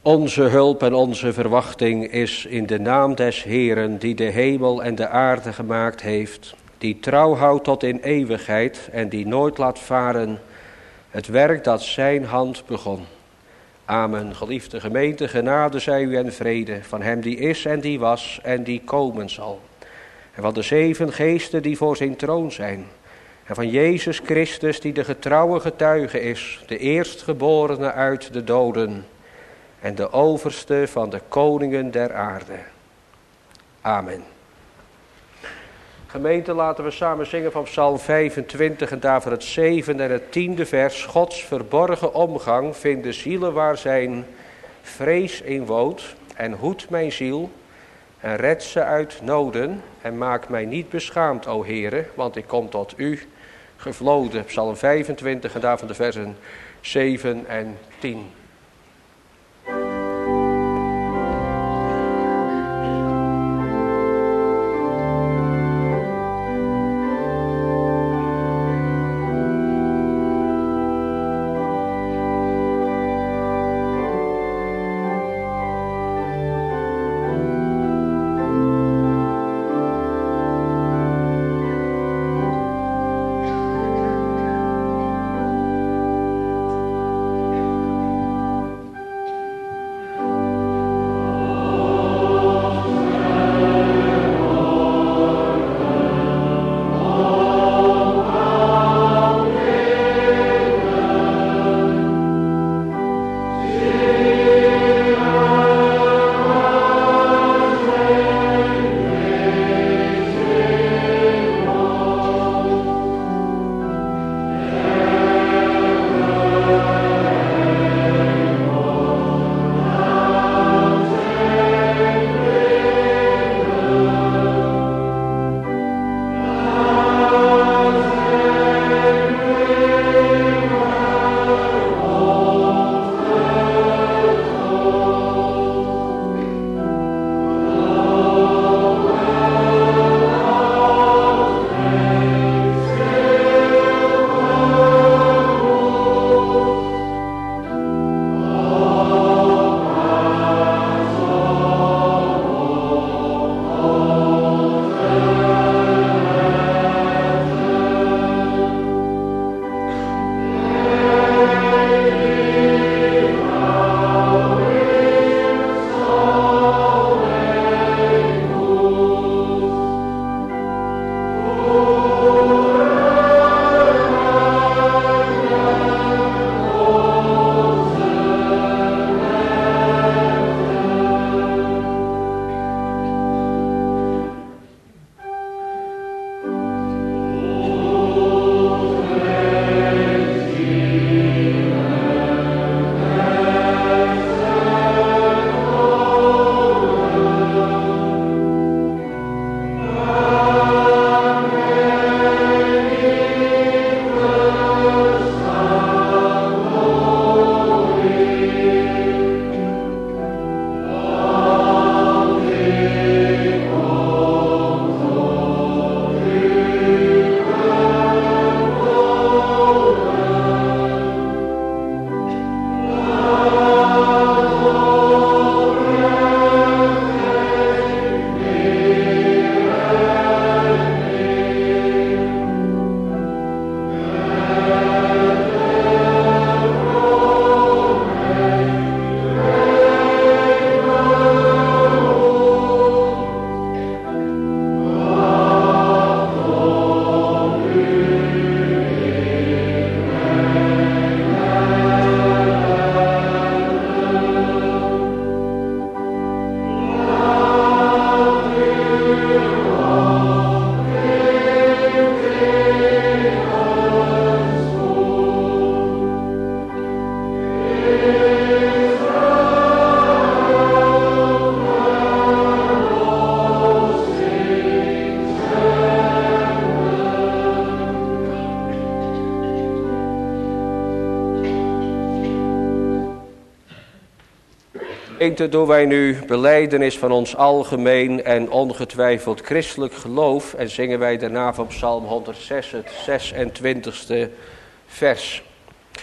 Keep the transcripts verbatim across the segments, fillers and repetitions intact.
Onze hulp en onze verwachting is in de naam des Heeren, die de hemel en de aarde gemaakt heeft, die trouw houdt tot in eeuwigheid en die nooit laat varen het werk dat zijn hand begon. Amen. Geliefde gemeente, genade zij u en vrede van hem die is en die was en die komen zal. En van de zeven geesten die voor zijn troon zijn. En van Jezus Christus die de getrouwe getuige is, de eerstgeborene uit de doden en de overste van de koningen der aarde. Amen. Gemeente, laten we samen zingen van Psalm vijfentwintig en daarvoor het zevende en het tiende vers. Gods verborgen omgang vinden zielen waar zijn vrees in woont. En hoed mijn ziel en red ze uit noden. En maak mij niet beschaamd, o Heere, want ik kom tot u gevloden. Psalm vijfentwintig en daarvan de versen zeven en tien. Gemeente, doen wij nu belijdenis van ons algemeen en ongetwijfeld christelijk geloof en zingen wij daarna van Psalm honderdzes, het zesentwintigste vers.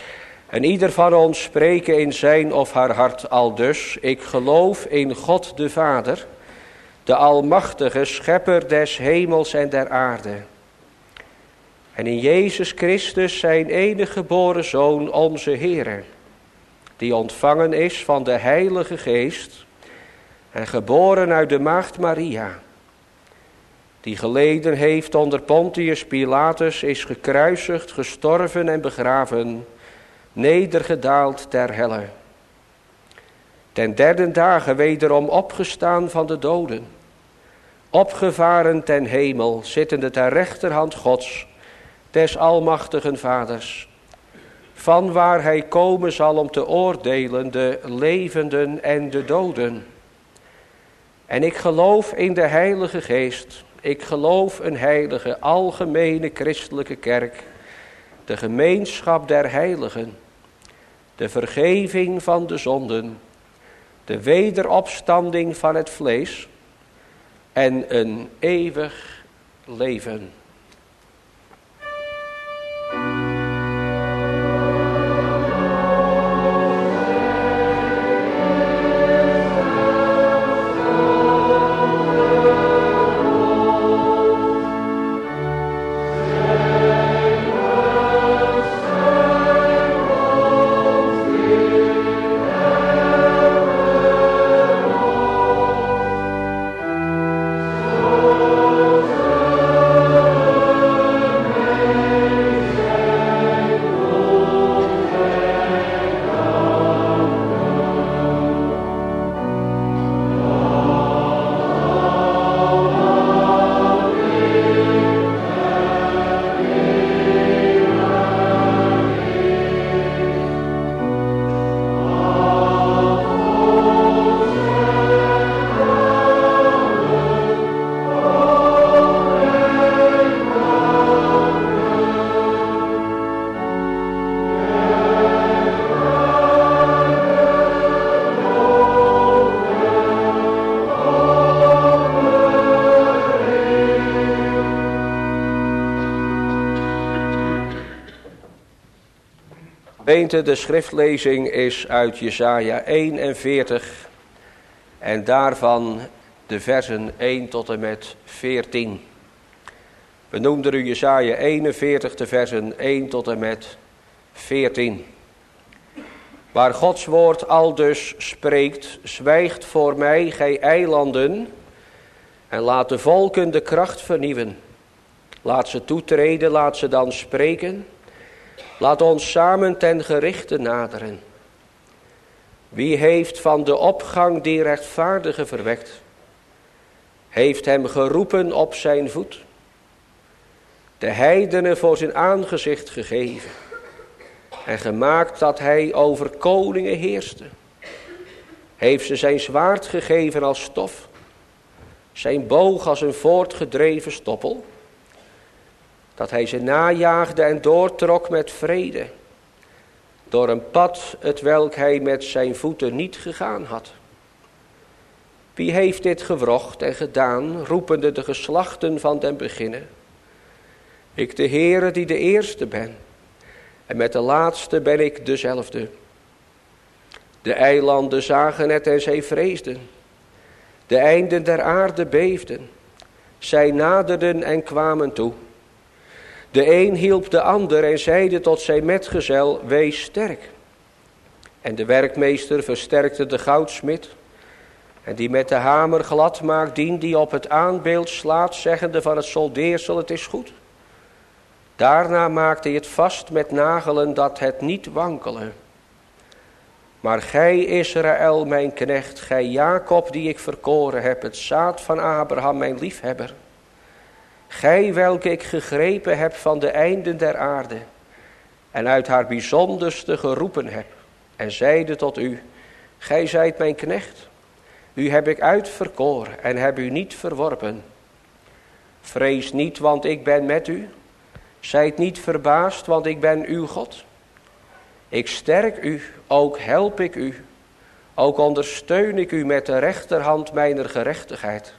En ieder van ons spreken in zijn of haar hart aldus: ik geloof in God de Vader, de almachtige schepper des hemels en der aarde. En in Jezus Christus zijn enige geboren Zoon, onze Heere, die ontvangen is van de Heilige Geest en geboren uit de maagd Maria, die geleden heeft onder Pontius Pilatus, is gekruisigd, gestorven en begraven, nedergedaald ter helle. Ten derde dagen wederom opgestaan van de doden, opgevaren ten hemel, zittende ter rechterhand Gods, des almachtigen Vaders, van waar hij komen zal om te oordelen de levenden en de doden. En ik geloof in de Heilige Geest, ik geloof een heilige, algemene christelijke kerk, de gemeenschap der heiligen, de vergeving van de zonden, de wederopstanding van het vlees en een eeuwig leven. Gemeente, de schriftlezing is uit Jesaja eenenveertig en daarvan de versen één tot en met veertien. We noemden u Jesaja eenenveertig, de versen één tot en met veertien. Waar Gods woord aldus spreekt: zwijgt voor mij, gij eilanden, en laat de volken de kracht vernieuwen. Laat ze toetreden, laat ze dan spreken. Laat ons samen ten gerichte naderen. Wie heeft van de opgang die rechtvaardige verwekt? Heeft hem geroepen op zijn voet? De heidenen voor zijn aangezicht gegeven. En gemaakt dat hij over koningen heerste. Heeft ze zijn zwaard gegeven als stof. Zijn boog als een voortgedreven stoppel. Dat hij ze najaagde en doortrok met vrede. Door een pad het welk hij met zijn voeten niet gegaan had. Wie heeft dit gewrocht en gedaan, roepende de geslachten van den beginnen? Ik de Heere die de eerste ben. En met de laatste ben ik dezelfde. De eilanden zagen het en zij vreesden. De einden der aarde beefden. Zij naderden en kwamen toe. De een hielp de ander en zeide tot zijn metgezel: wees sterk. En de werkmeester versterkte de goudsmid. En die met de hamer glad maakt, dien die op het aanbeeld slaat, zeggende van het soldeersel: het is goed. Daarna maakte hij het vast met nagelen, dat het niet wankele. Maar gij, Israël, mijn knecht, gij Jacob, die ik verkoren heb, het zaad van Abraham, mijn liefhebber. Gij, welke ik gegrepen heb van de einden der aarde, en uit haar bijzonderste geroepen heb, en zeide tot u: gij zijt mijn knecht. U heb ik uitverkoren en heb u niet verworpen. Vrees niet, want ik ben met u. Zijt niet verbaasd, want ik ben uw God. Ik sterk u, ook help ik u. Ook ondersteun ik u met de rechterhand mijner gerechtigheid.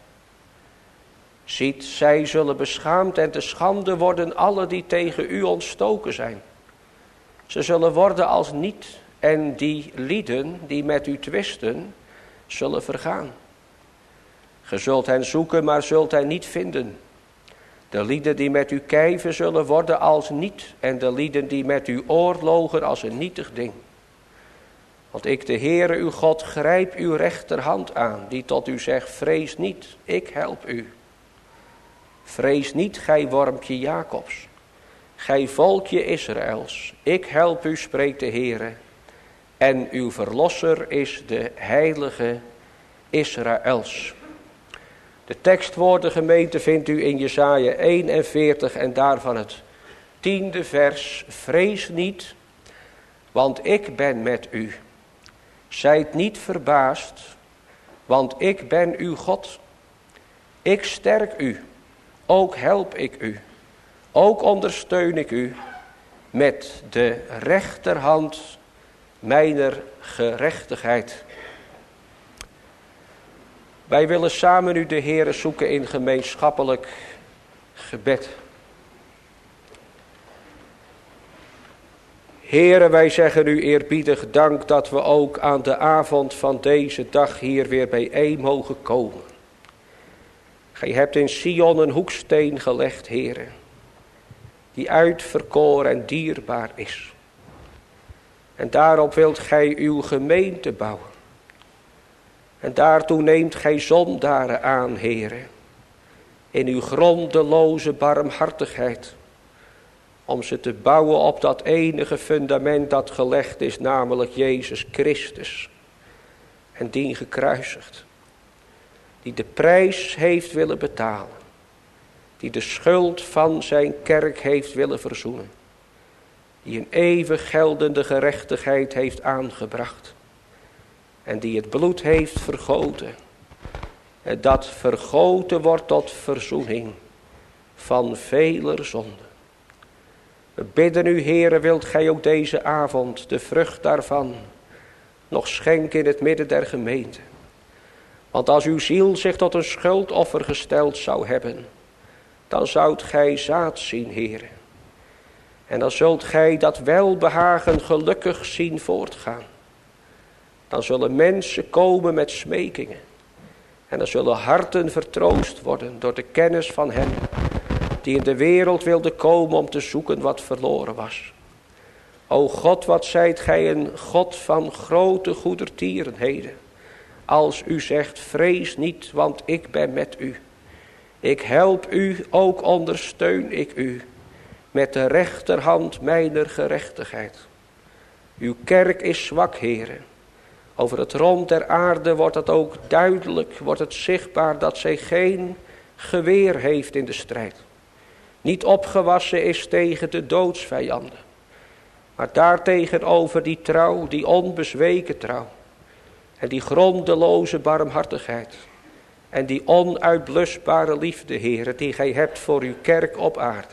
Ziet, zij zullen beschaamd en te schande worden, alle die tegen u ontstoken zijn. Ze zullen worden als niet. En die lieden die met u twisten, zullen vergaan. Ge zult hen zoeken, maar zult hen niet vinden. De lieden die met u kijven zullen worden als niet. En de lieden die met u oorlogen als een nietig ding. Want ik, de Heere uw God, grijp uw rechterhand aan, die tot u zegt, vrees niet, ik help u. Vrees niet, gij wormpje Jacobs, gij volkje Israëls, ik help u, spreekt de Heere. En uw verlosser is de heilige Israëls. De tekstwoorden, gemeente, vindt u in Jesaja eenenveertig en daarvan het tiende vers. Vrees niet, want ik ben met u. Zijt niet verbaasd, want ik ben uw God. Ik sterk u, ook help ik u, ook ondersteun ik u met de rechterhand mijner gerechtigheid. Wij willen samen u de Heere zoeken in gemeenschappelijk gebed. Heere, wij zeggen u eerbiedig dank dat we ook aan de avond van deze dag hier weer bijeen mogen komen. Gij hebt in Sion een hoeksteen gelegd, Heere, die uitverkoren en dierbaar is. En daarop wilt gij uw gemeente bouwen. En daartoe neemt gij zondaren aan, Heere, in uw grondeloze barmhartigheid, om ze te bouwen op dat enige fundament dat gelegd is, namelijk Jezus Christus. En dien gekruisigd, die de prijs heeft willen betalen, die de schuld van zijn kerk heeft willen verzoenen, die een eeuwig geldende gerechtigheid heeft aangebracht en die het bloed heeft vergoten, en dat vergoten wordt tot verzoening van veler zonden. We bidden u, Heere, wilt gij ook deze avond de vrucht daarvan nog schenken in het midden der gemeente. Want als uw ziel zich tot een schuldoffer gesteld zou hebben, dan zoudt gij zaad zien, Heere. En dan zult gij dat welbehagen gelukkig zien voortgaan. Dan zullen mensen komen met smekingen. En dan zullen harten vertroost worden door de kennis van hem die in de wereld wilde komen om te zoeken wat verloren was. O God, wat zijt gij een God van grote goedertierenheden. Als u zegt, vrees niet, want ik ben met u. Ik help u, ook ondersteun ik u met de rechterhand mijner gerechtigheid. Uw kerk is zwak, Heere. Over het rond der aarde wordt het ook duidelijk, wordt het zichtbaar dat zij geen geweer heeft in de strijd. Niet opgewassen is tegen de doodsvijanden. Maar daartegenover die trouw, die onbezweken trouw. En die grondeloze barmhartigheid. En die onuitblusbare liefde, Heere, die gij hebt voor uw kerk op aarde.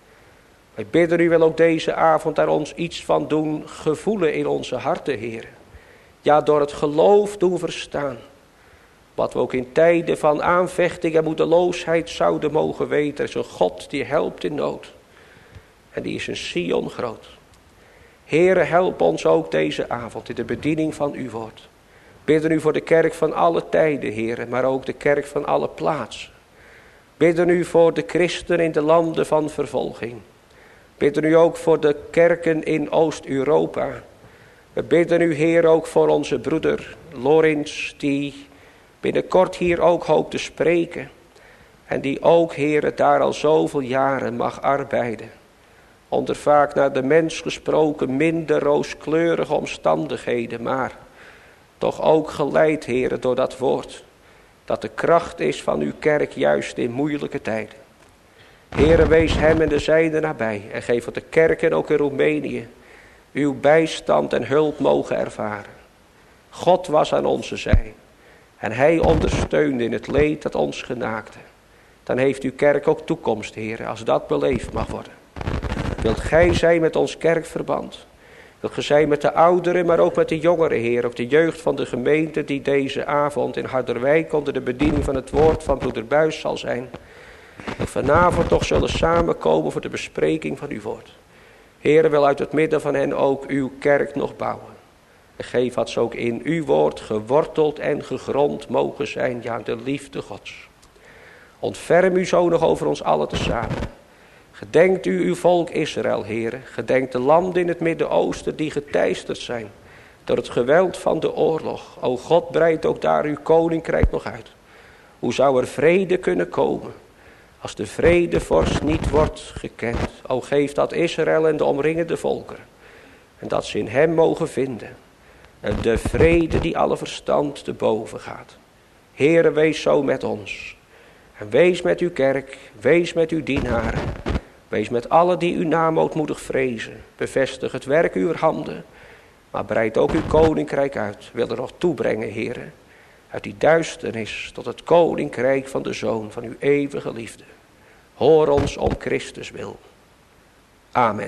Wij bidden u wel ook deze avond daar ons iets van doen gevoelen in onze harten, Heere. Ja, door het geloof doen verstaan. Wat we ook in tijden van aanvechting en moedeloosheid zouden mogen weten. Er is een God die helpt in nood. En die is in Sion groot. Heere, help ons ook deze avond in de bediening van uw woord. Bidden u voor de kerk van alle tijden, Heere, maar ook de kerk van alle plaatsen. Bidden u voor de christen in de landen van vervolging. Bidden u ook voor de kerken in Oost-Europa. We bidden u, Heer, ook voor onze broeder Lorenz, die binnenkort hier ook hoopt te spreken. En die ook, Heer, daar al zoveel jaren mag arbeiden. Onder vaak naar de mens gesproken minder rooskleurige omstandigheden, maar toch ook geleid, Heer, door dat woord. Dat de kracht is van uw kerk juist in moeilijke tijden. Heere, wees hem en de zijnen nabij. En geef dat de kerken ook in Roemenië uw bijstand en hulp mogen ervaren. God was aan onze zij. En hij ondersteunde in het leed dat ons genaakte. Dan heeft uw kerk ook toekomst, Heere, als dat beleefd mag worden. Wilt gij zijn met ons kerkverband? Wilt gij zijn met de ouderen, maar ook met de jongeren, Heer. Ook de jeugd van de gemeente die deze avond in Harderwijk onder de bediening van het woord van broeder Buis zal zijn. Dat vanavond toch zullen samenkomen voor de bespreking van uw woord. Heere, wil uit het midden van hen ook uw kerk nog bouwen. En geef dat ze ook in uw woord geworteld en gegrond mogen zijn, ja, de liefde Gods. Ontferm u zo nog over ons allen tezamen. Gedenkt u uw volk Israël, Heere. Gedenkt de landen in het Midden-Oosten die geteisterd zijn door het geweld van de oorlog. O God, breidt ook daar uw koninkrijk nog uit. Hoe zou er vrede kunnen komen als de vredevorst niet wordt gekend? O geef dat Israël en de omringende volkeren. En dat ze in hem mogen vinden. En de vrede die alle verstand te boven gaat. Heere, wees zo met ons. En wees met uw kerk. Wees met uw dienaren. Wees met allen die uw naam ootmoedig vrezen. Bevestig het werk uw handen. Maar breid ook uw koninkrijk uit. Wil er nog toebrengen, Heere. Uit die duisternis tot het koninkrijk van de Zoon van uw eeuwige liefde. Hoor ons om Christus wil. Amen.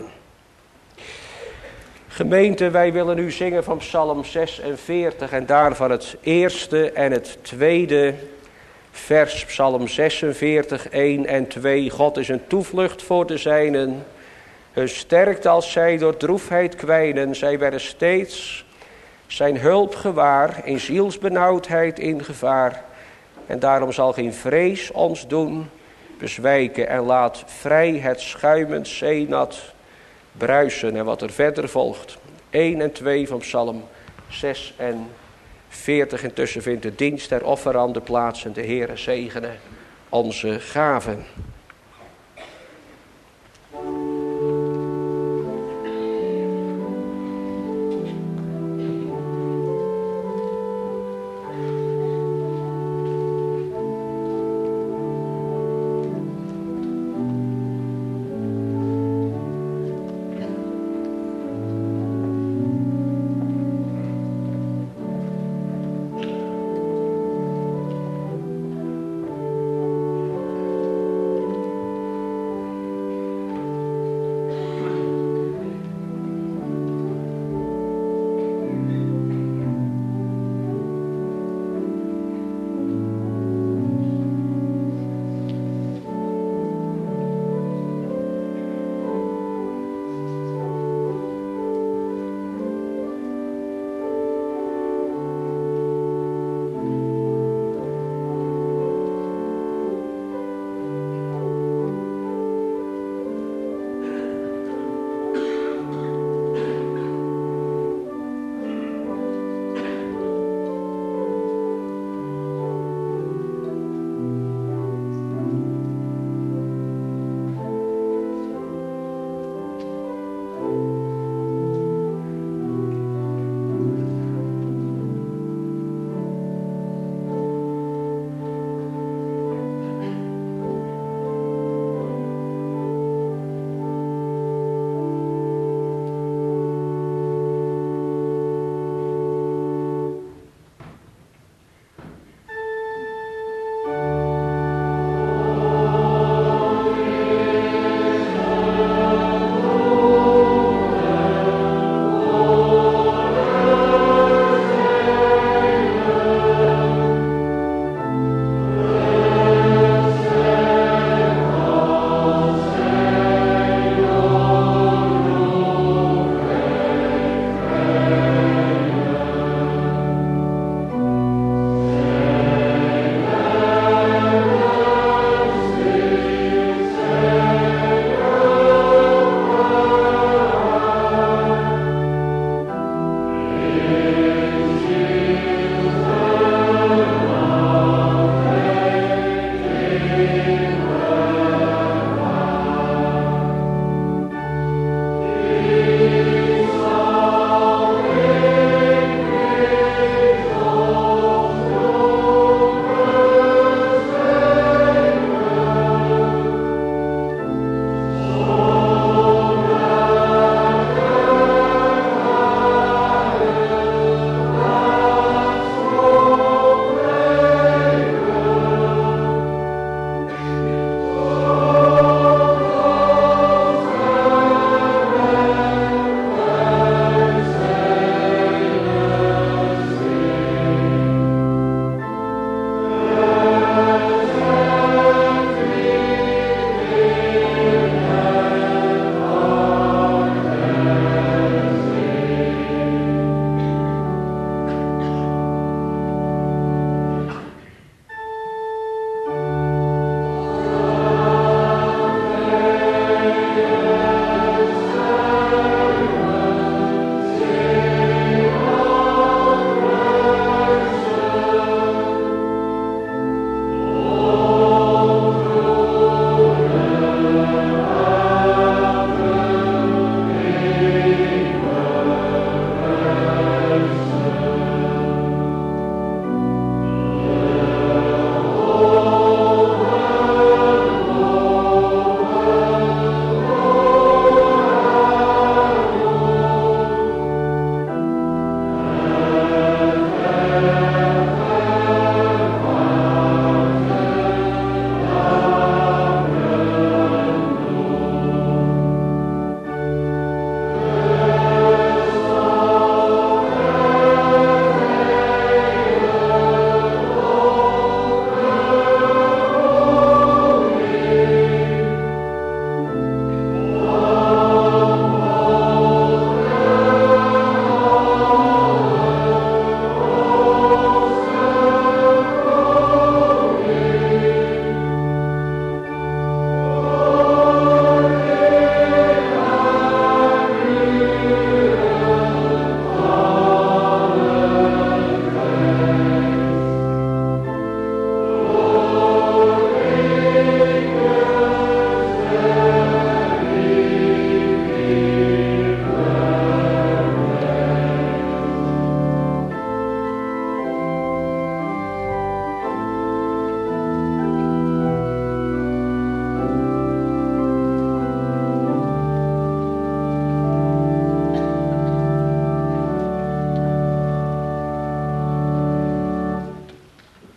Gemeente, wij willen nu zingen van Psalm zesenveertig en daarvan het eerste en het tweede vers. Psalm zesenveertig, één en twee. God is een toevlucht voor de zijnen. Hun sterkte als zij door droefheid kwijnen. Zij werden steeds zijn hulp gewaar, in zielsbenauwdheid in gevaar. En daarom zal geen vrees ons doen bezwijken. En laat vrij het schuimend zeenat bruisen. En wat er verder volgt. één en twee van Psalm zesenveertig. Intussen vindt de dienst der offeranden plaats. En de Heere zegene onze gaven.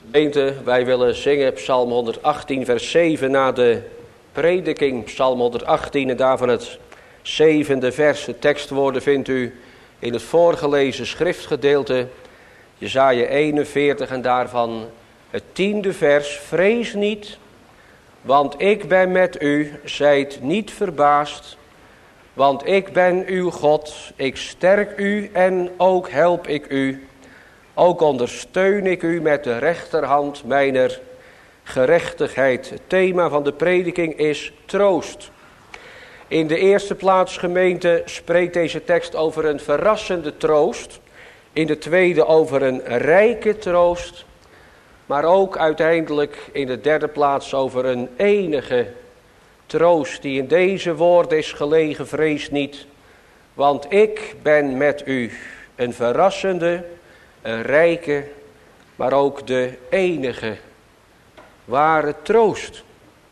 Gemeente, wij willen zingen Psalm honderdachttien, vers zeven na de prediking. Psalm honderdachttien en daarvan het zevende vers. De tekstwoorden vindt u in het voorgelezen schriftgedeelte. Jesaja eenenveertig en daarvan het tiende vers. Vrees niet, want ik ben met u. Zijt niet verbaasd, want ik ben uw God. Ik sterk u en ook help ik u. Ook ondersteun ik u met de rechterhand mijner gerechtigheid. Het thema van de prediking is troost. In de eerste plaats, gemeente, spreekt deze tekst over een verrassende troost. In de tweede over een rijke troost. Maar ook uiteindelijk in de derde plaats over een enige troost die in deze woorden is gelegen. Vrees niet, want ik ben met u. Een verrassende, een rijke, maar ook de enige ware troost.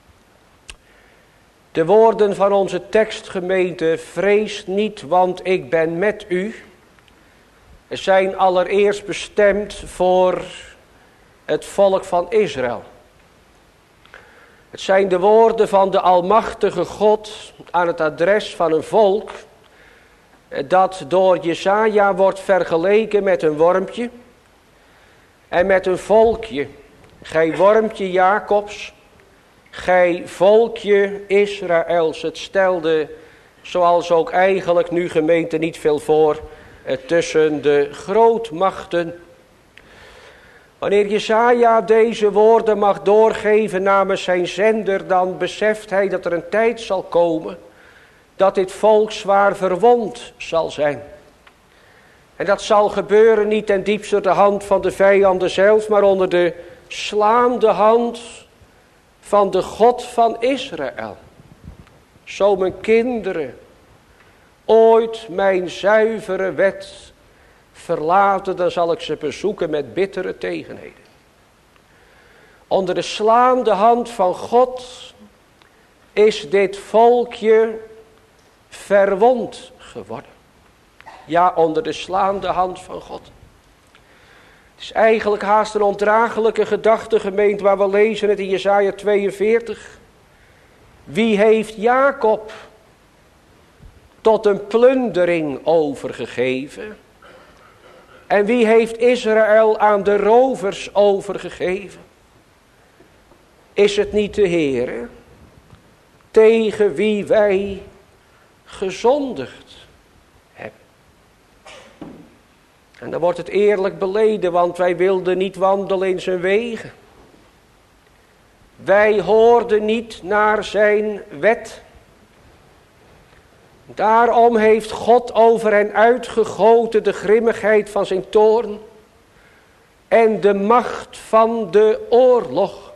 De woorden van onze tekstgemeente, vrees niet, want ik ben met u, zijn allereerst bestemd voor het volk van Israël. Het zijn de woorden van de almachtige God aan het adres van een volk dat door Jesaja wordt vergeleken met een wormpje en met een volkje. Gij wormpje Jacobs, gij volkje Israëls. Het stelde, zoals ook eigenlijk nu gemeente, niet veel voor tussen de grootmachten. Wanneer Jesaja deze woorden mag doorgeven namens zijn zender, dan beseft hij dat er een tijd zal komen dat dit volk zwaar verwond zal zijn. En dat zal gebeuren niet ten diepste door de hand van de vijanden zelf, maar onder de slaande hand van de God van Israël. Zo mijn kinderen ooit mijn zuivere wet verlaten, dan zal ik ze bezoeken met bittere tegenheden. Onder de slaande hand van God is dit volkje verwond geworden. Ja, onder de slaande hand van God. Het is eigenlijk haast een ondraaglijke gedachte, gemeente, waar we lezen het in Jesaja tweeënveertig. Wie heeft Jacob tot een plundering overgegeven? En wie heeft Israël aan de rovers overgegeven? Is het niet de Heere, tegen wie wij gezondigd hebben? En dan wordt het eerlijk beleden, want wij wilden niet wandelen in zijn wegen. Wij hoorden niet naar zijn wet. Daarom heeft God over hen uitgegoten de grimmigheid van zijn toorn en de macht van de oorlog.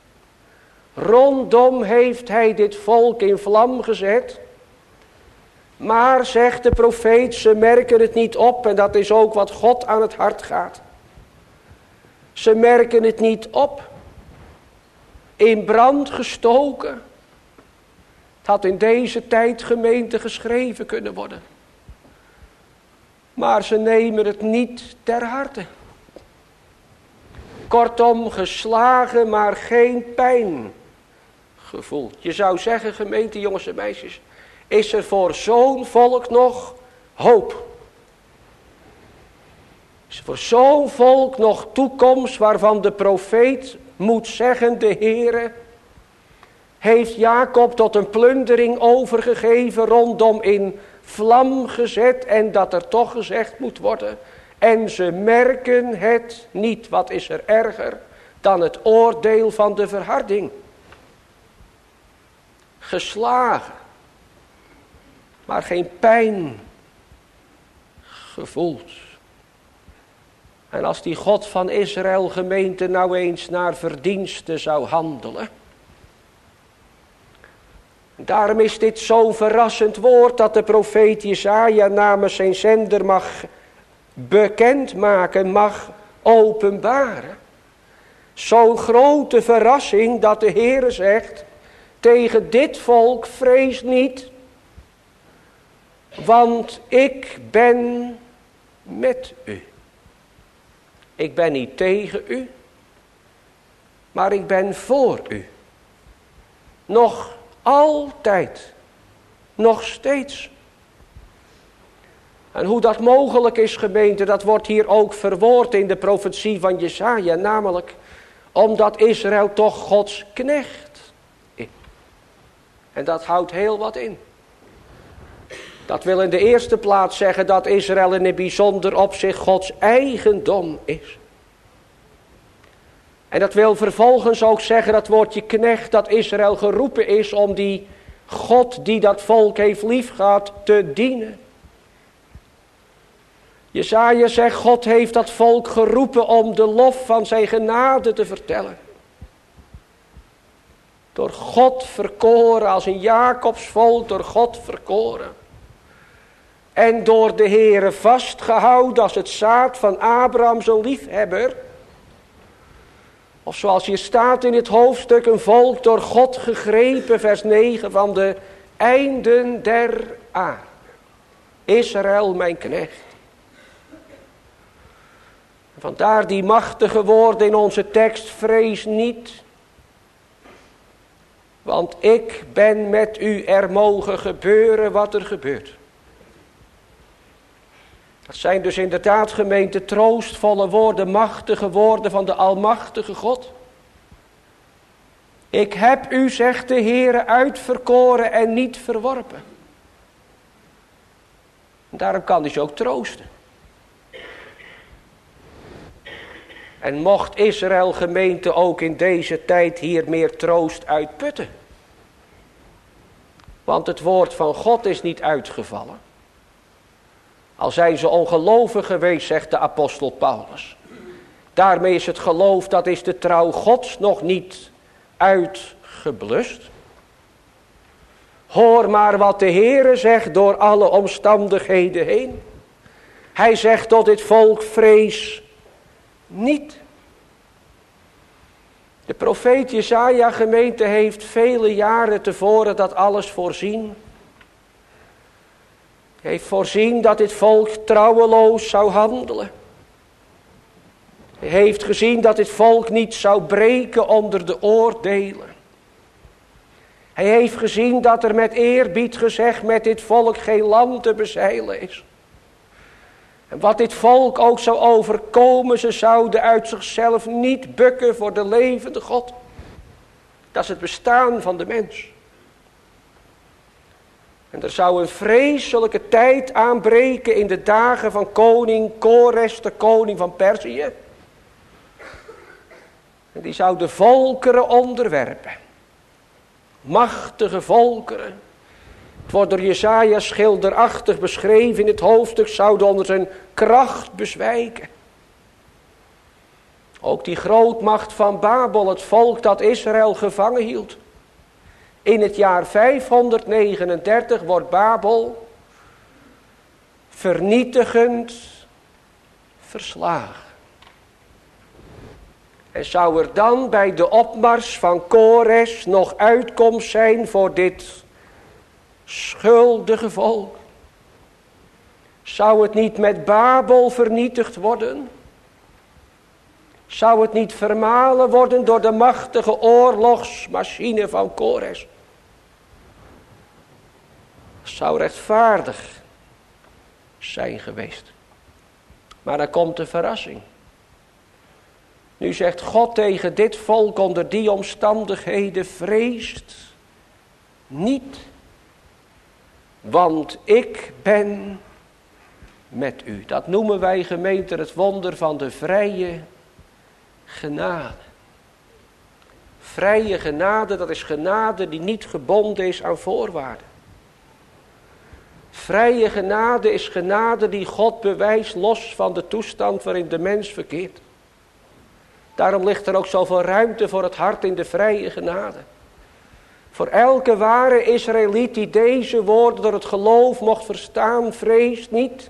Rondom heeft hij dit volk in vlam gezet. Maar, zegt de profeet, ze merken het niet op, en dat is ook wat God aan het hart gaat. Ze merken het niet op. In brand gestoken. Het had in deze tijd, gemeente, geschreven kunnen worden. Maar ze nemen het niet ter harte. Kortom, geslagen, maar geen pijn gevoeld. Je zou zeggen, gemeente, jongens en meisjes, is er voor zo'n volk nog hoop? Is er voor zo'n volk nog toekomst waarvan de profeet moet zeggen, de Heere heeft Jacob tot een plundering overgegeven, rondom in vlam gezet, en dat er toch gezegd moet worden, en ze merken het niet. Wat is er erger dan het oordeel van de verharding? Geslagen, maar geen pijn gevoeld. En als die God van Israël, gemeente, nou eens naar verdienste zou handelen. Daarom is dit zo'n verrassend woord dat de profeet Jesaja namens zijn zender mag bekendmaken, mag openbaren. Zo'n grote verrassing dat de Heere zegt tegen dit volk, vrees niet, want ik ben met u. Ik ben niet tegen u, maar ik ben voor u. Nog altijd. Nog steeds. En hoe dat mogelijk is, gemeente, dat wordt hier ook verwoord in de profetie van Jesaja. Namelijk, omdat Israël toch Gods knecht is. En dat houdt heel wat in. Dat wil in de eerste plaats zeggen dat Israël in een bijzonder opzicht Gods eigendom is. En dat wil vervolgens ook zeggen, dat woordje knecht, dat Israël geroepen is om die God die dat volk heeft liefgehad te dienen. Jesaja zegt, God heeft dat volk geroepen om de lof van zijn genade te vertellen. Door God verkoren, als een Jacobsvolk, door God verkoren. En door de Heere vastgehouden als het zaad van Abraham zijn liefhebber. Of zoals hier staat in dit hoofdstuk, een volk door God gegrepen, vers negen, van de einden der aarde. Israël mijn knecht. Vandaar die machtige woorden in onze tekst, vrees niet. Want ik ben met u, er mogen gebeuren wat er gebeurt. Dat zijn dus inderdaad, gemeente, troostvolle woorden, machtige woorden van de almachtige God. Ik heb u, zegt de Heere, uitverkoren en niet verworpen. En daarom kan hij ze ook troosten. En mocht Israël, gemeente, ook in deze tijd hier meer troost uitputten. Want het woord van God is niet uitgevallen. Al zijn ze ongelovig geweest, zegt de apostel Paulus. Daarmee is het geloof, dat is de trouw Gods, nog niet uitgeblust. Hoor maar wat de Heere zegt door alle omstandigheden heen. Hij zegt tot dit volk, vrees niet. De profeet Jesaja, gemeente, heeft vele jaren tevoren dat alles voorzien. Hij heeft voorzien dat dit volk trouweloos zou handelen. Hij heeft gezien dat dit volk niet zou breken onder de oordelen. Hij heeft gezien dat er met eerbied gezegd met dit volk geen land te bezeilen is. En wat dit volk ook zou overkomen, ze zouden uit zichzelf niet bukken voor de levende God. Dat is het bestaan van de mens. En er zou een vreselijke tijd aanbreken in de dagen van koning Kores, de koning van Perzië. En die zou de volkeren onderwerpen. Machtige volkeren. Het wordt door Jesaja schilderachtig beschreven in het hoofdstuk, zouden onder zijn kracht bezwijken. Ook die grootmacht van Babel, het volk dat Israël gevangen hield. In het jaar vijfhonderdnegenendertig wordt Babel vernietigend verslagen. En zou er dan bij de opmars van Kores nog uitkomst zijn voor dit schuldige volk? Zou het niet met Babel vernietigd worden? Zou het niet vermalen worden door de machtige oorlogsmachine van Kores? Zou rechtvaardig zijn geweest. Maar dan komt de verrassing. Nu zegt God tegen dit volk onder die omstandigheden, vreest niet, want ik ben met u. Dat noemen wij, gemeente, het wonder van de vrije genade. Vrije genade, dat is genade die niet gebonden is aan voorwaarden. Vrije genade is genade die God bewijst los van de toestand waarin de mens verkeert. Daarom ligt er ook zoveel ruimte voor het hart in de vrije genade. Voor elke ware Israëliet die deze woorden door het geloof mocht verstaan, vrees niet.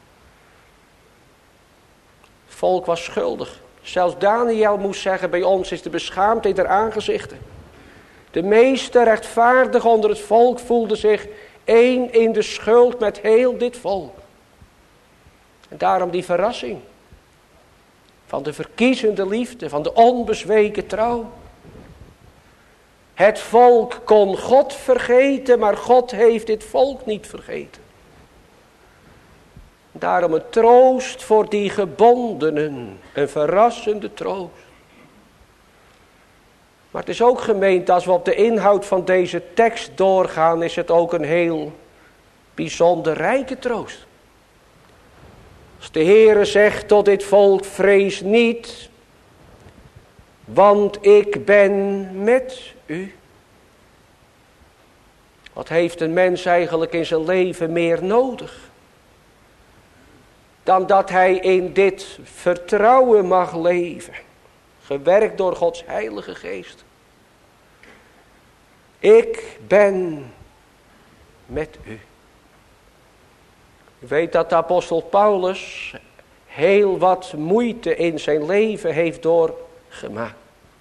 Het volk was schuldig. Zelfs Daniel moest zeggen, bij ons is de beschaamdheid der aangezichten. De meeste rechtvaardigen onder het volk voelden zich één in de schuld met heel dit volk. En daarom die verrassing. Van de verkiezende liefde, van de onbezweken trouw. Het volk kon God vergeten, maar God heeft dit volk niet vergeten. Daarom een troost voor die gebondenen, een verrassende troost. Maar het is ook, gemeente, als we op de inhoud van deze tekst doorgaan, is het ook een heel bijzonder rijke troost. Als de Heere zegt tot dit volk, vrees niet, want ik ben met u. Wat heeft een mens eigenlijk in zijn leven meer nodig? Dan dat hij in dit vertrouwen mag leven. Gewerkt door Gods heilige geest. Ik ben met u. U weet dat de apostel Paulus heel wat moeite in zijn leven heeft doorgemaakt.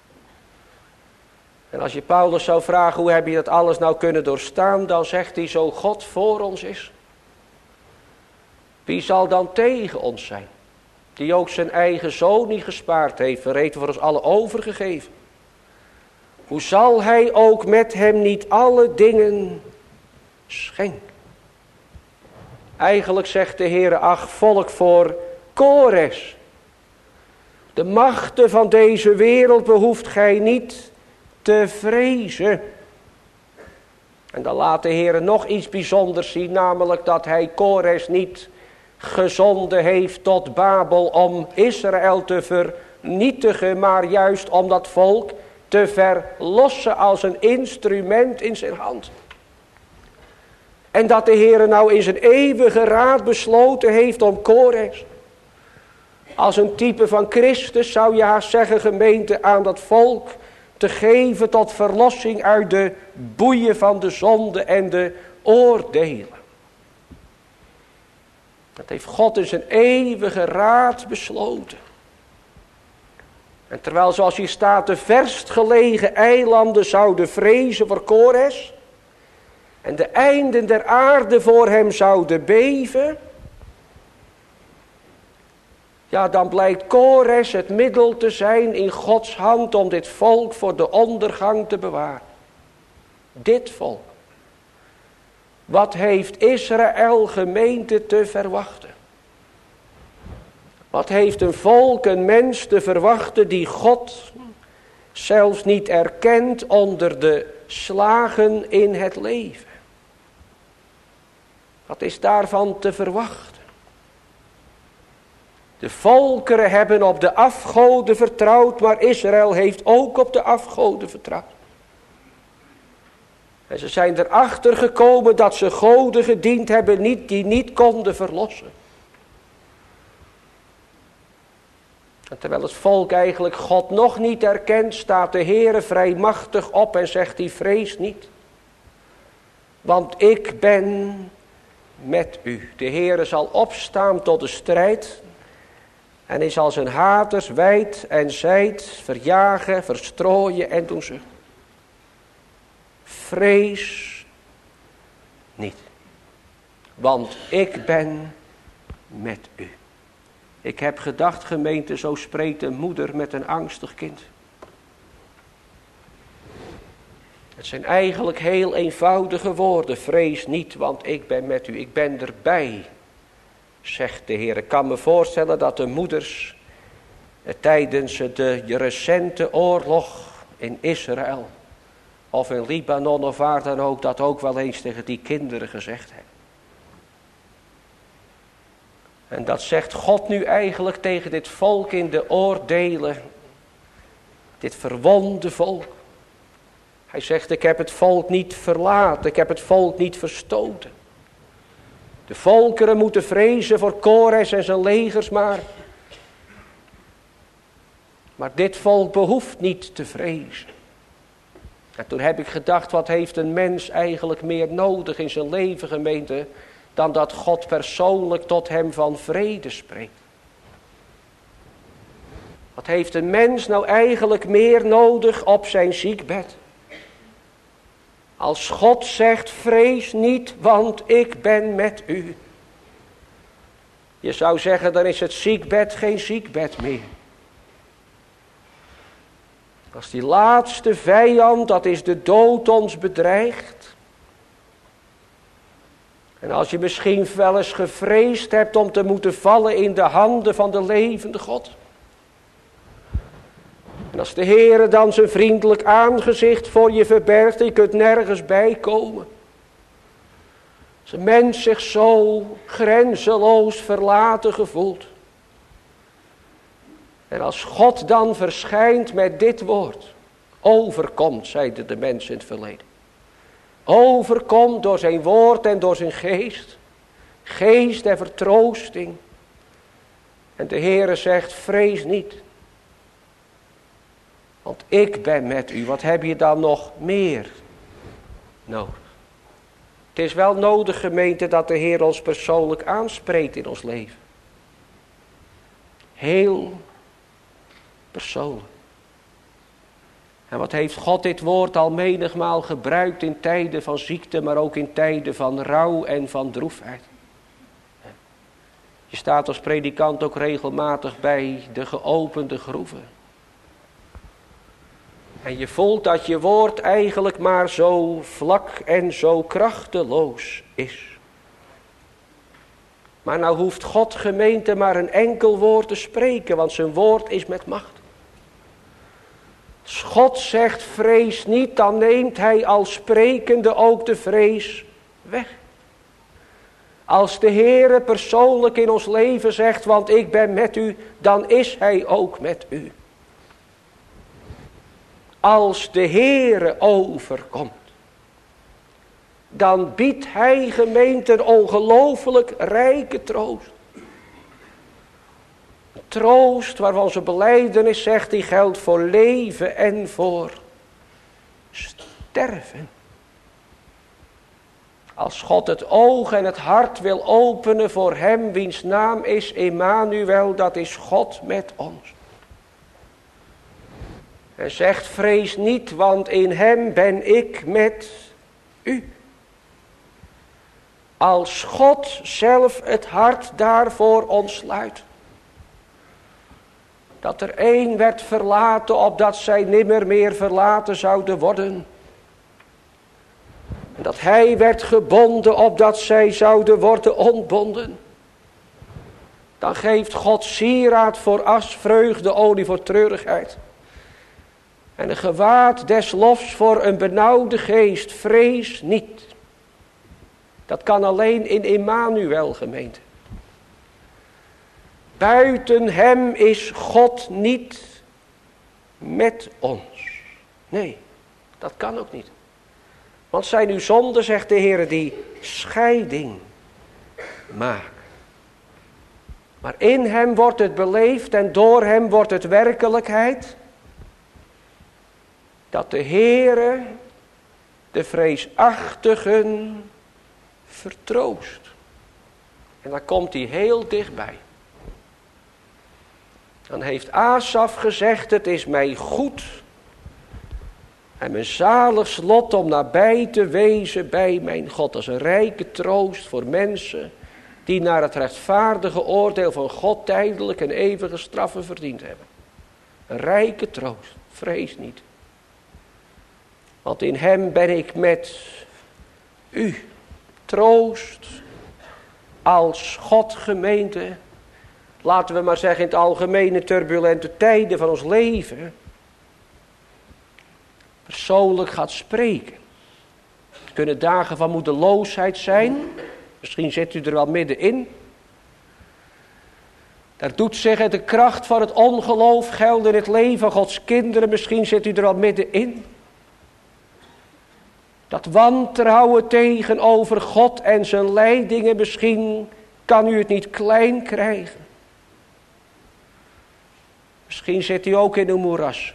En als je Paulus zou vragen, hoe heb je dat alles nou kunnen doorstaan? Dan zegt hij, zo God voor ons is. Wie zal dan tegen ons zijn? Die ook zijn eigen zoon niet gespaard heeft, verreed voor ons allen overgegeven. Hoe zal hij ook met hem niet alle dingen schenken? Eigenlijk zegt de Heere, ach volk voor Kores. De machten van deze wereld behoeft gij niet te vrezen. En dan laat de Heere nog iets bijzonders zien, namelijk dat hij Kores niet gezonden heeft tot Babel om Israël te vernietigen, maar juist om dat volk te verlossen als een instrument in zijn hand. En dat de Heere nou in zijn eeuwige raad besloten heeft om Kores als een type van Christus, zou je haast zeggen, gemeente, aan dat volk te geven tot verlossing uit de boeien van de zonde en de oordelen. Dat heeft God in zijn eeuwige raad besloten. En terwijl, zoals hier staat, de verst gelegen eilanden zouden vrezen voor Kores en de einden der aarde voor hem zouden beven, ja, dan blijkt Kores het middel te zijn in Gods hand om dit volk voor de ondergang te bewaren. Dit volk. Wat heeft Israël, gemeente, te verwachten? Wat heeft een volk, een mens te verwachten die God zelfs niet erkent onder de slagen in het leven? Wat is daarvan te verwachten? De volkeren hebben op de afgoden vertrouwd, maar Israël heeft ook op de afgoden vertrouwd. En ze zijn erachter gekomen dat ze goden gediend hebben niet, die niet konden verlossen. En terwijl het volk eigenlijk God nog niet erkent, staat de Heere vrijmachtig op en zegt hij, vrees niet. Want ik ben met u. De Heere zal opstaan tot de strijd. En hij zal zijn haters wijd en zijd verjagen, verstrooien en doen zuchten. Vrees niet. Want ik ben met u. Ik heb gedacht, gemeente, zo spreekt een moeder met een angstig kind. Het zijn eigenlijk heel eenvoudige woorden. Vrees niet, want ik ben met u. Ik ben erbij, zegt de Heer. Ik kan me voorstellen dat de moeders eh, tijdens de recente oorlog in Israël of in Libanon of waar dan ook, dat ook wel eens tegen die kinderen gezegd hebben. En dat zegt God nu eigenlijk tegen dit volk in de oordelen. Dit verwonde volk. Hij zegt, ik heb het volk niet verlaten. Ik heb het volk niet verstoten. De volkeren moeten vrezen voor Kores en zijn legers maar. Maar dit volk behoeft niet te vrezen. En toen heb ik gedacht, wat heeft een mens eigenlijk meer nodig in zijn leven, gemeente, dan dat God persoonlijk tot hem van vrede spreekt. Wat heeft een mens nou eigenlijk meer nodig op zijn ziekbed? Als God zegt, vrees niet, want ik ben met u. Je zou zeggen, dan is het ziekbed geen ziekbed meer. Als die laatste vijand, dat is de dood, ons bedreigt. En als je misschien wel eens gevreesd hebt om te moeten vallen in de handen van de levende God. En als de Heere dan zijn vriendelijk aangezicht voor je verbergt, je kunt nergens bij komen. Als een mens zich zo grenzeloos verlaten gevoelt. En als God dan verschijnt met dit woord. Overkomt, zeiden de mensen in het verleden. Overkomt door zijn woord en door zijn geest. Geest en vertroosting. En de Heere zegt, vrees niet. Want ik ben met u. Wat heb je dan nog meer nodig? Het is wel nodig, gemeente, dat de Heer ons persoonlijk aanspreekt in ons leven. Heel persoonlijk. En wat heeft God dit woord al menigmaal gebruikt in tijden van ziekte, maar ook in tijden van rouw en van droefheid. Je staat als predikant ook regelmatig bij de geopende groeven. En je voelt dat je woord eigenlijk maar zo vlak en zo krachteloos is. Maar nou hoeft God, gemeente, maar een enkel woord te spreken, want zijn woord is met macht. Als God zegt vrees niet, dan neemt hij als sprekende ook de vrees weg. Als de Heere persoonlijk in ons leven zegt, want ik ben met u, dan is hij ook met u. Als de Heere overkomt, dan biedt hij, gemeente, een ongelooflijk rijke troost. Een troost waarvan zijn belijdenis zegt, die geldt voor leven en voor sterven. Als God het oog en het hart wil openen voor hem, wiens naam is Emmanuel, dat is God met ons. En zegt, vrees niet, want in hem ben ik met u. Als God zelf het hart daarvoor ontsluit. Dat er één werd verlaten, opdat zij nimmer meer verlaten zouden worden. En dat hij werd gebonden, opdat zij zouden worden ontbonden. Dan geeft God sieraad voor as, vreugde, olie voor treurigheid. En een gewaad des lofs voor een benauwde geest, vrees niet. Dat kan alleen in Emmanuel, gemeente. Buiten hem is God niet met ons. Nee, dat kan ook niet. Want zijn uw zonden, zegt de Heer, die scheiding maken. Maar in hem wordt het beleefd en door hem wordt het werkelijkheid. Dat de Heere de vreesachtigen vertroost. En dan komt hij heel dichtbij. Dan heeft Asaf gezegd, het is mij goed en mijn zalig lot om nabij te wezen bij mijn God. Dat is een rijke troost voor mensen die naar het rechtvaardige oordeel van God tijdelijk en eeuwige straffen verdiend hebben. Een rijke troost, vrees niet. Want in hem ben ik met u. Troost als God, gemeente. Laten we maar zeggen in het algemene turbulente tijden van ons leven. Persoonlijk gaat spreken. Het kunnen dagen van moedeloosheid zijn. Misschien zit u er wel middenin. Daar doet zich de kracht van het ongeloof gelden in het leven van Gods kinderen. Misschien zit u er al middenin. Dat wantrouwen tegenover God en zijn leidingen, misschien kan u het niet klein krijgen. Misschien zit u ook in een moeras.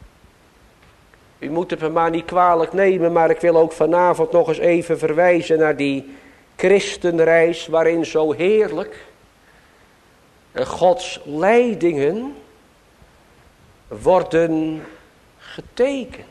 U moet het me maar niet kwalijk nemen, maar ik wil ook vanavond nog eens even verwijzen naar die christenreis waarin zo heerlijk Gods leidingen worden getekend.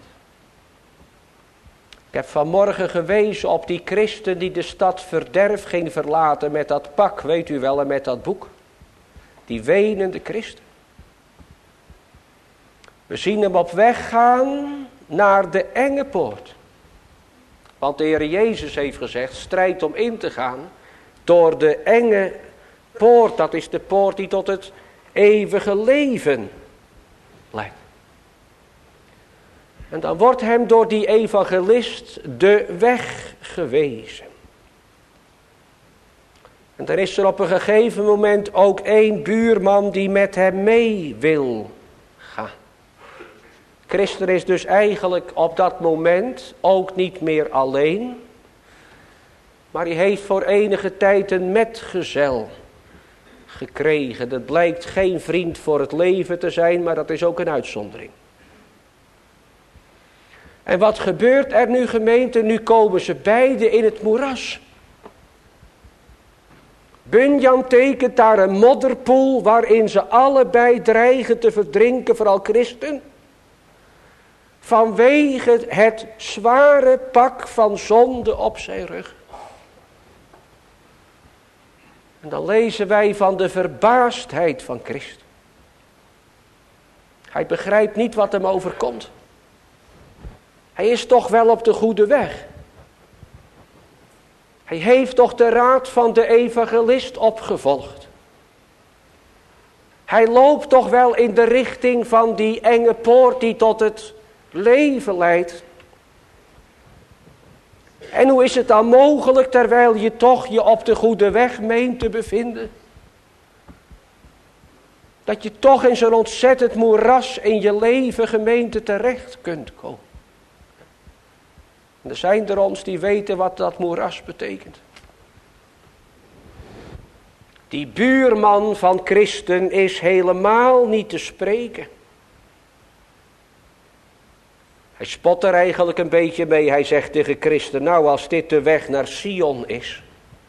Ik heb vanmorgen gewezen op die christen die de stad verderf ging verlaten met dat pak, weet u wel, en met dat boek. Die wenende christen. We zien hem op weg gaan naar de enge poort. Want de Heer Jezus heeft gezegd, strijd om in te gaan door de enge poort. Dat is de poort die tot het eeuwige leven leidt. En dan wordt hem door die evangelist de weg gewezen. En er is er op een gegeven moment ook één buurman die met hem mee wil gaan. Christen is dus eigenlijk op dat moment ook niet meer alleen. Maar hij heeft voor enige tijd een metgezel gekregen. Dat blijkt geen vriend voor het leven te zijn, maar dat is ook een uitzondering. En wat gebeurt er nu, gemeente? Nu komen ze beiden in het moeras. Bunyan tekent daar een modderpoel waarin ze allebei dreigen te verdrinken, vooral christen. Vanwege het zware pak van zonde op zijn rug. En dan lezen wij van de verbaasdheid van Christus. Hij begrijpt niet wat hem overkomt. Hij is toch wel op de goede weg. Hij heeft toch de raad van de evangelist opgevolgd. Hij loopt toch wel in de richting van die enge poort die tot het leven leidt. En hoe is het dan mogelijk terwijl je toch je op de goede weg meent te bevinden? Dat je toch in zo'n ontzettend moeras in je leven, gemeente, terecht kunt komen. En er zijn er ons die weten wat dat moeras betekent. Die buurman van Christen is helemaal niet te spreken. Hij spot er eigenlijk een beetje mee. Hij zegt tegen Christen, nou als dit de weg naar Sion is.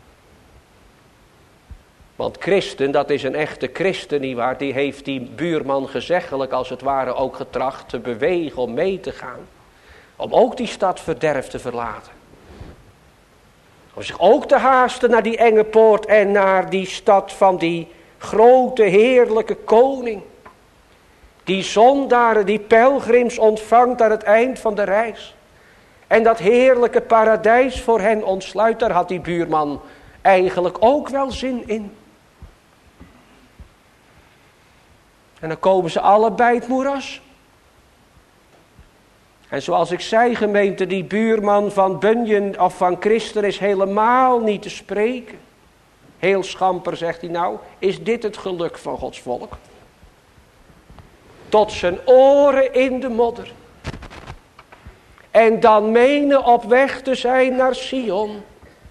Want Christen, dat is een echte christen nietwaar. Die heeft die buurman gezeggelijk als het ware ook getracht te bewegen om mee te gaan. Om ook die stad verderf te verlaten. Om zich ook te haasten naar die enge poort en naar die stad van die grote heerlijke koning. Die zondaren, die pelgrims ontvangt aan het eind van de reis. En dat heerlijke paradijs voor hen ontsluit. Daar had die buurman eigenlijk ook wel zin in. En dan komen ze allebei het moeras. En zoals ik zei, gemeente, die buurman van Bunyan of van Christen is helemaal niet te spreken. Heel schamper zegt hij nou, is dit het geluk van Gods volk? Tot zijn oren in de modder. En dan menen op weg te zijn naar Sion.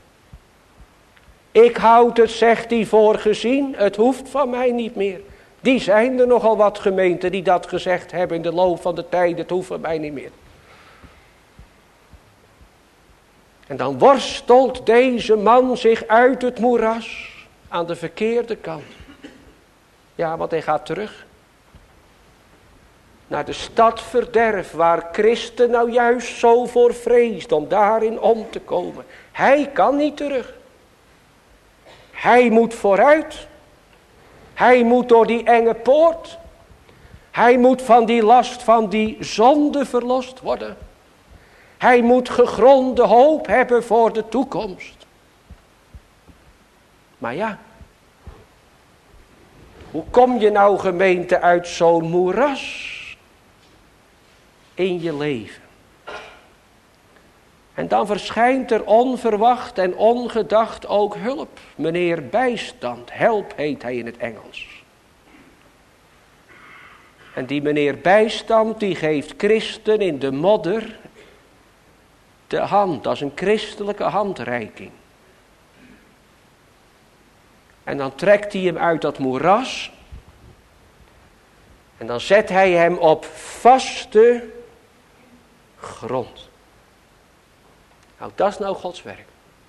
Ik houd het, zegt hij, voor gezien, het hoeft van mij niet meer. Die zijn er nogal wat gemeenten die dat gezegd hebben in de loop van de tijd, het hoeft van mij niet meer. En dan worstelt deze man zich uit het moeras aan de verkeerde kant. Ja, want hij gaat terug. Naar de stad verderf waar Christen nou juist zo voor vreest om daarin om te komen. Hij kan niet terug. Hij moet vooruit. Hij moet door die enge poort. Hij moet van die last van die zonde verlost worden. Hij moet gegronde hoop hebben voor de toekomst. Maar ja, hoe kom je nou, gemeente, uit zo'n moeras in je leven? En dan verschijnt er onverwacht en ongedacht ook hulp. Meneer Bijstand, help heet hij in het Engels. En die meneer Bijstand die geeft Christen in de modder de hand. Dat is een christelijke handreiking. En dan trekt hij hem uit dat moeras. En dan zet hij hem op vaste grond. Nou, dat is nou Gods werk.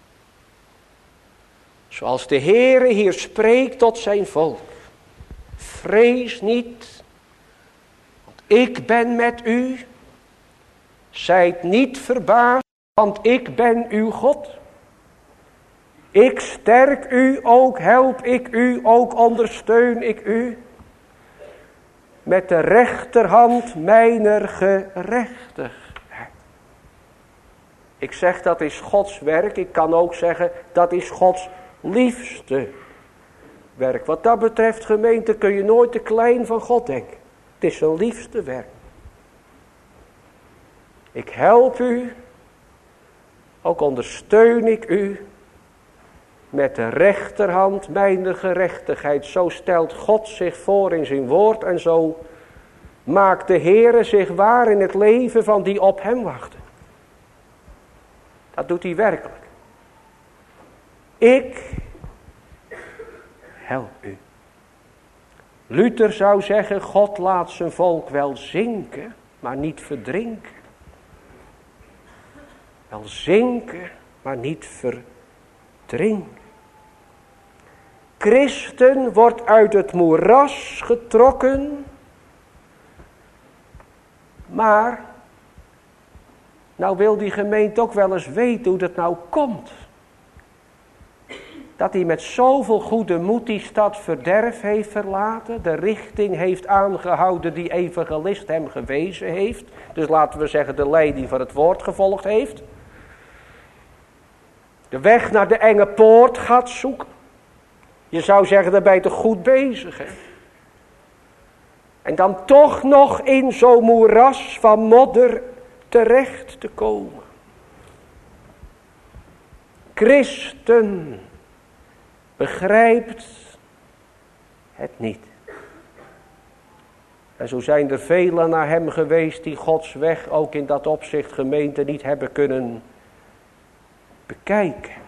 Zoals de Heere hier spreekt tot zijn volk. Vrees niet, want ik ben met u. Zijt niet verbaasd, want ik ben uw God. Ik sterk u, ook help ik u, ook ondersteun ik u. met de rechterhand mijner gerechtigheid. Ik zeg dat is Gods werk. Ik kan ook zeggen dat is Gods liefste werk. Wat dat betreft, gemeente, kun je nooit te klein van God denken. Het is zijn liefste werk. Ik help u, ook ondersteun ik u met de rechterhand mijner gerechtigheid. Zo stelt God zich voor in zijn woord en zo maakt de Heere zich waar in het leven van die op hem wachten. Dat doet hij werkelijk. Ik help u. Luther zou zeggen, God laat zijn volk wel zinken, maar niet verdrinken. Wel zinken, maar niet verdrinken. Christen wordt uit het moeras getrokken, maar nou wil die gemeente ook wel eens weten hoe dat nou komt. Dat hij met zoveel goede moed die stad verderf heeft verlaten. De richting heeft aangehouden die evangelist hem gewezen heeft. Dus laten we zeggen de leiding van het woord gevolgd heeft. De weg naar de enge poort gaat zoeken. Je zou zeggen, daar ben je toch goed bezig, hè? En dan toch nog in zo'n moeras van modder terecht te komen. Christen begrijpt het niet. En zo zijn er velen naar hem geweest die Gods weg ook in dat opzicht, gemeente, niet hebben kunnen bekijken.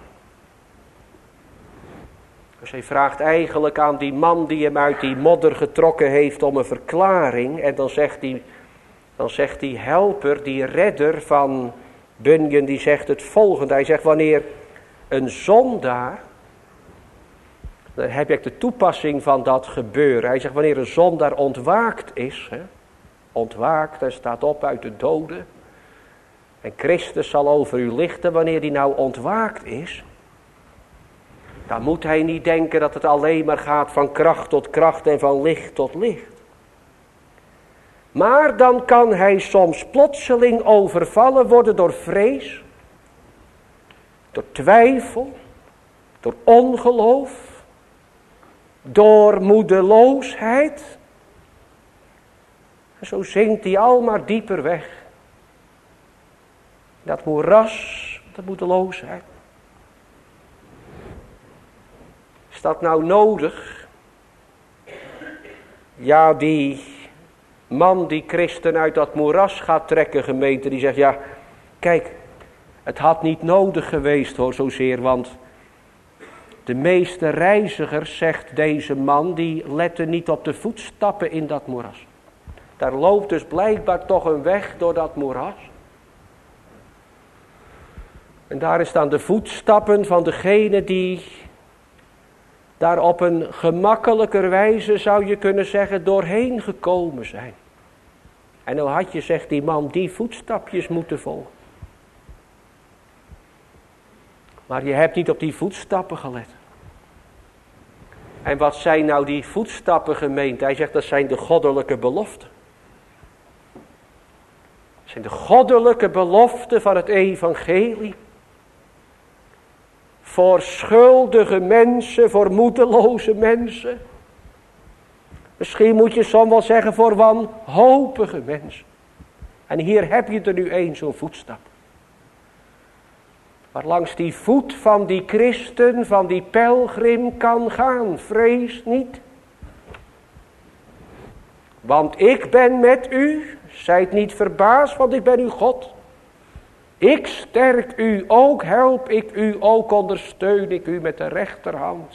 Dus hij vraagt eigenlijk aan die man die hem uit die modder getrokken heeft om een verklaring. En dan zegt die, dan zegt die helper, die redder van Bunyan, die zegt het volgende. Hij zegt, wanneer een zondaar, dan heb je de toepassing van dat gebeuren. Hij zegt, wanneer een zondaar ontwaakt is, hè, ontwaakt en staat op uit de doden. En Christus zal over u lichten wanneer hij nou ontwaakt is. Dan moet hij niet denken dat het alleen maar gaat van kracht tot kracht en van licht tot licht. Maar dan kan hij soms plotseling overvallen worden door vrees, door twijfel, door ongeloof, door moedeloosheid. En zo zinkt hij al maar dieper weg. Dat moeras, de moedeloosheid. Is dat nou nodig? Ja, die man die christen uit dat moeras gaat trekken, gemeente, die zegt, ja, kijk, het had niet nodig geweest hoor, zozeer, want de meeste reizigers, zegt deze man, die letten niet op de voetstappen in dat moeras. Daar loopt dus blijkbaar toch een weg door dat moeras. En daar staan de voetstappen van degene die daar op een gemakkelijker wijze, zou je kunnen zeggen, doorheen gekomen zijn. En nou had je, zegt die man, die voetstapjes moeten volgen. Maar je hebt niet op die voetstappen gelet. En wat zijn nou die voetstappen, gemeente? Hij zegt, dat zijn de goddelijke beloften. Dat zijn de goddelijke beloften van het evangelie. Voor schuldige mensen, voor moedeloze mensen. Misschien moet je soms wel zeggen voor wanhopige mensen. En hier heb je er nu één, zo'n voetstap. Waar langs die voet van die christen, van die pelgrim kan gaan. Vrees niet. Want ik ben met u. Zijt niet verbaasd, want ik ben uw God. Ik sterk u ook, help ik u ook, ondersteun ik u met de rechterhand.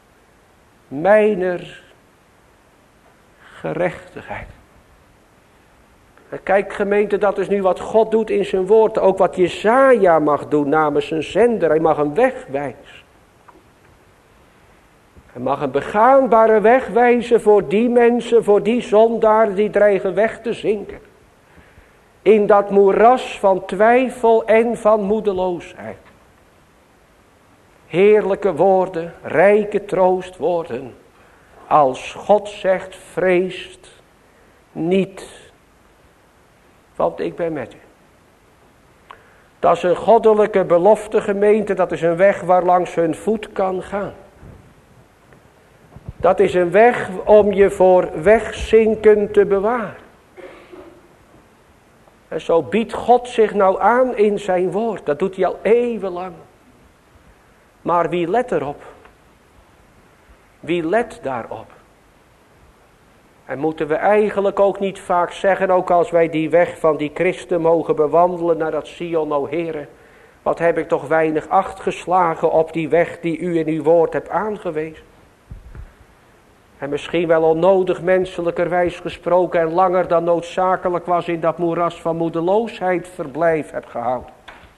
Mijner gerechtigheid. En kijk gemeente, dat is nu wat God doet in zijn woord. Ook wat Jesaja mag doen namens zijn zender. Hij mag een weg wijzen. Hij mag een begaanbare weg wijzen voor die mensen, voor die zondaar die dreigen weg te zinken. In dat moeras van twijfel en van moedeloosheid. Heerlijke woorden, rijke troostwoorden. Als God zegt, vreest niet, want ik ben met u. Dat is een goddelijke belofte, gemeente, dat is een weg waar langs hun voet kan gaan. Dat is een weg om je voor wegzinken te bewaren. En zo biedt God zich nou aan in zijn woord. Dat doet hij al eeuwenlang. Maar wie let erop? Wie let daarop? En moeten we eigenlijk ook niet vaak zeggen, ook als wij die weg van die Christen mogen bewandelen naar dat Sion, o Heere, wat heb ik toch weinig acht geslagen op die weg die u in uw woord hebt aangewezen. En misschien wel onnodig menselijkerwijs gesproken en langer dan noodzakelijk was in dat moeras van moedeloosheid verblijf heb gehouden.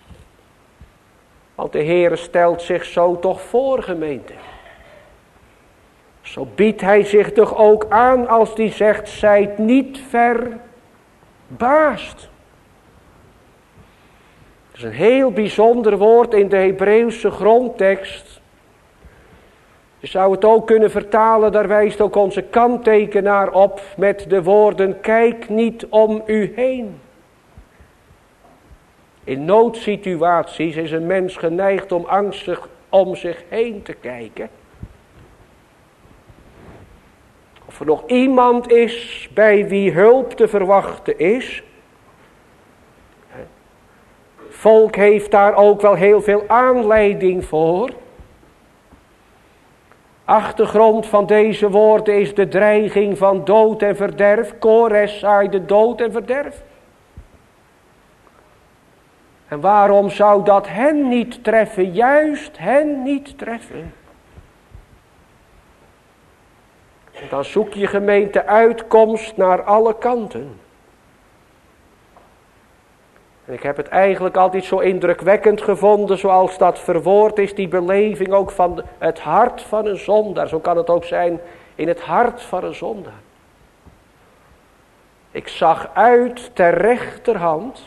Want de Heere stelt zich zo toch voor, gemeente. Zo biedt hij zich toch ook aan als die zegt, zijt niet verbaasd. Dat is een heel bijzonder woord in de Hebreeuwse grondtekst. Je zou het ook kunnen vertalen, daar wijst ook onze kanttekenaar op met de woorden, kijk niet om u heen. In noodsituaties is een mens geneigd om angstig om zich heen te kijken. Of er nog iemand is bij wie hulp te verwachten is. Volk heeft daar ook wel heel veel aanleiding voor. Achtergrond van deze woorden is de dreiging van dood en verderf. Kores zaaide dood en verderf. En waarom zou dat hen niet treffen? Juist hen niet treffen. En dan zoek je, gemeente, uitkomst naar alle kanten. En ik heb het eigenlijk altijd zo indrukwekkend gevonden, zoals dat verwoord is, die beleving ook van het hart van een zondaar. Zo kan het ook zijn in het hart van een zondaar. Ik zag uit ter rechterhand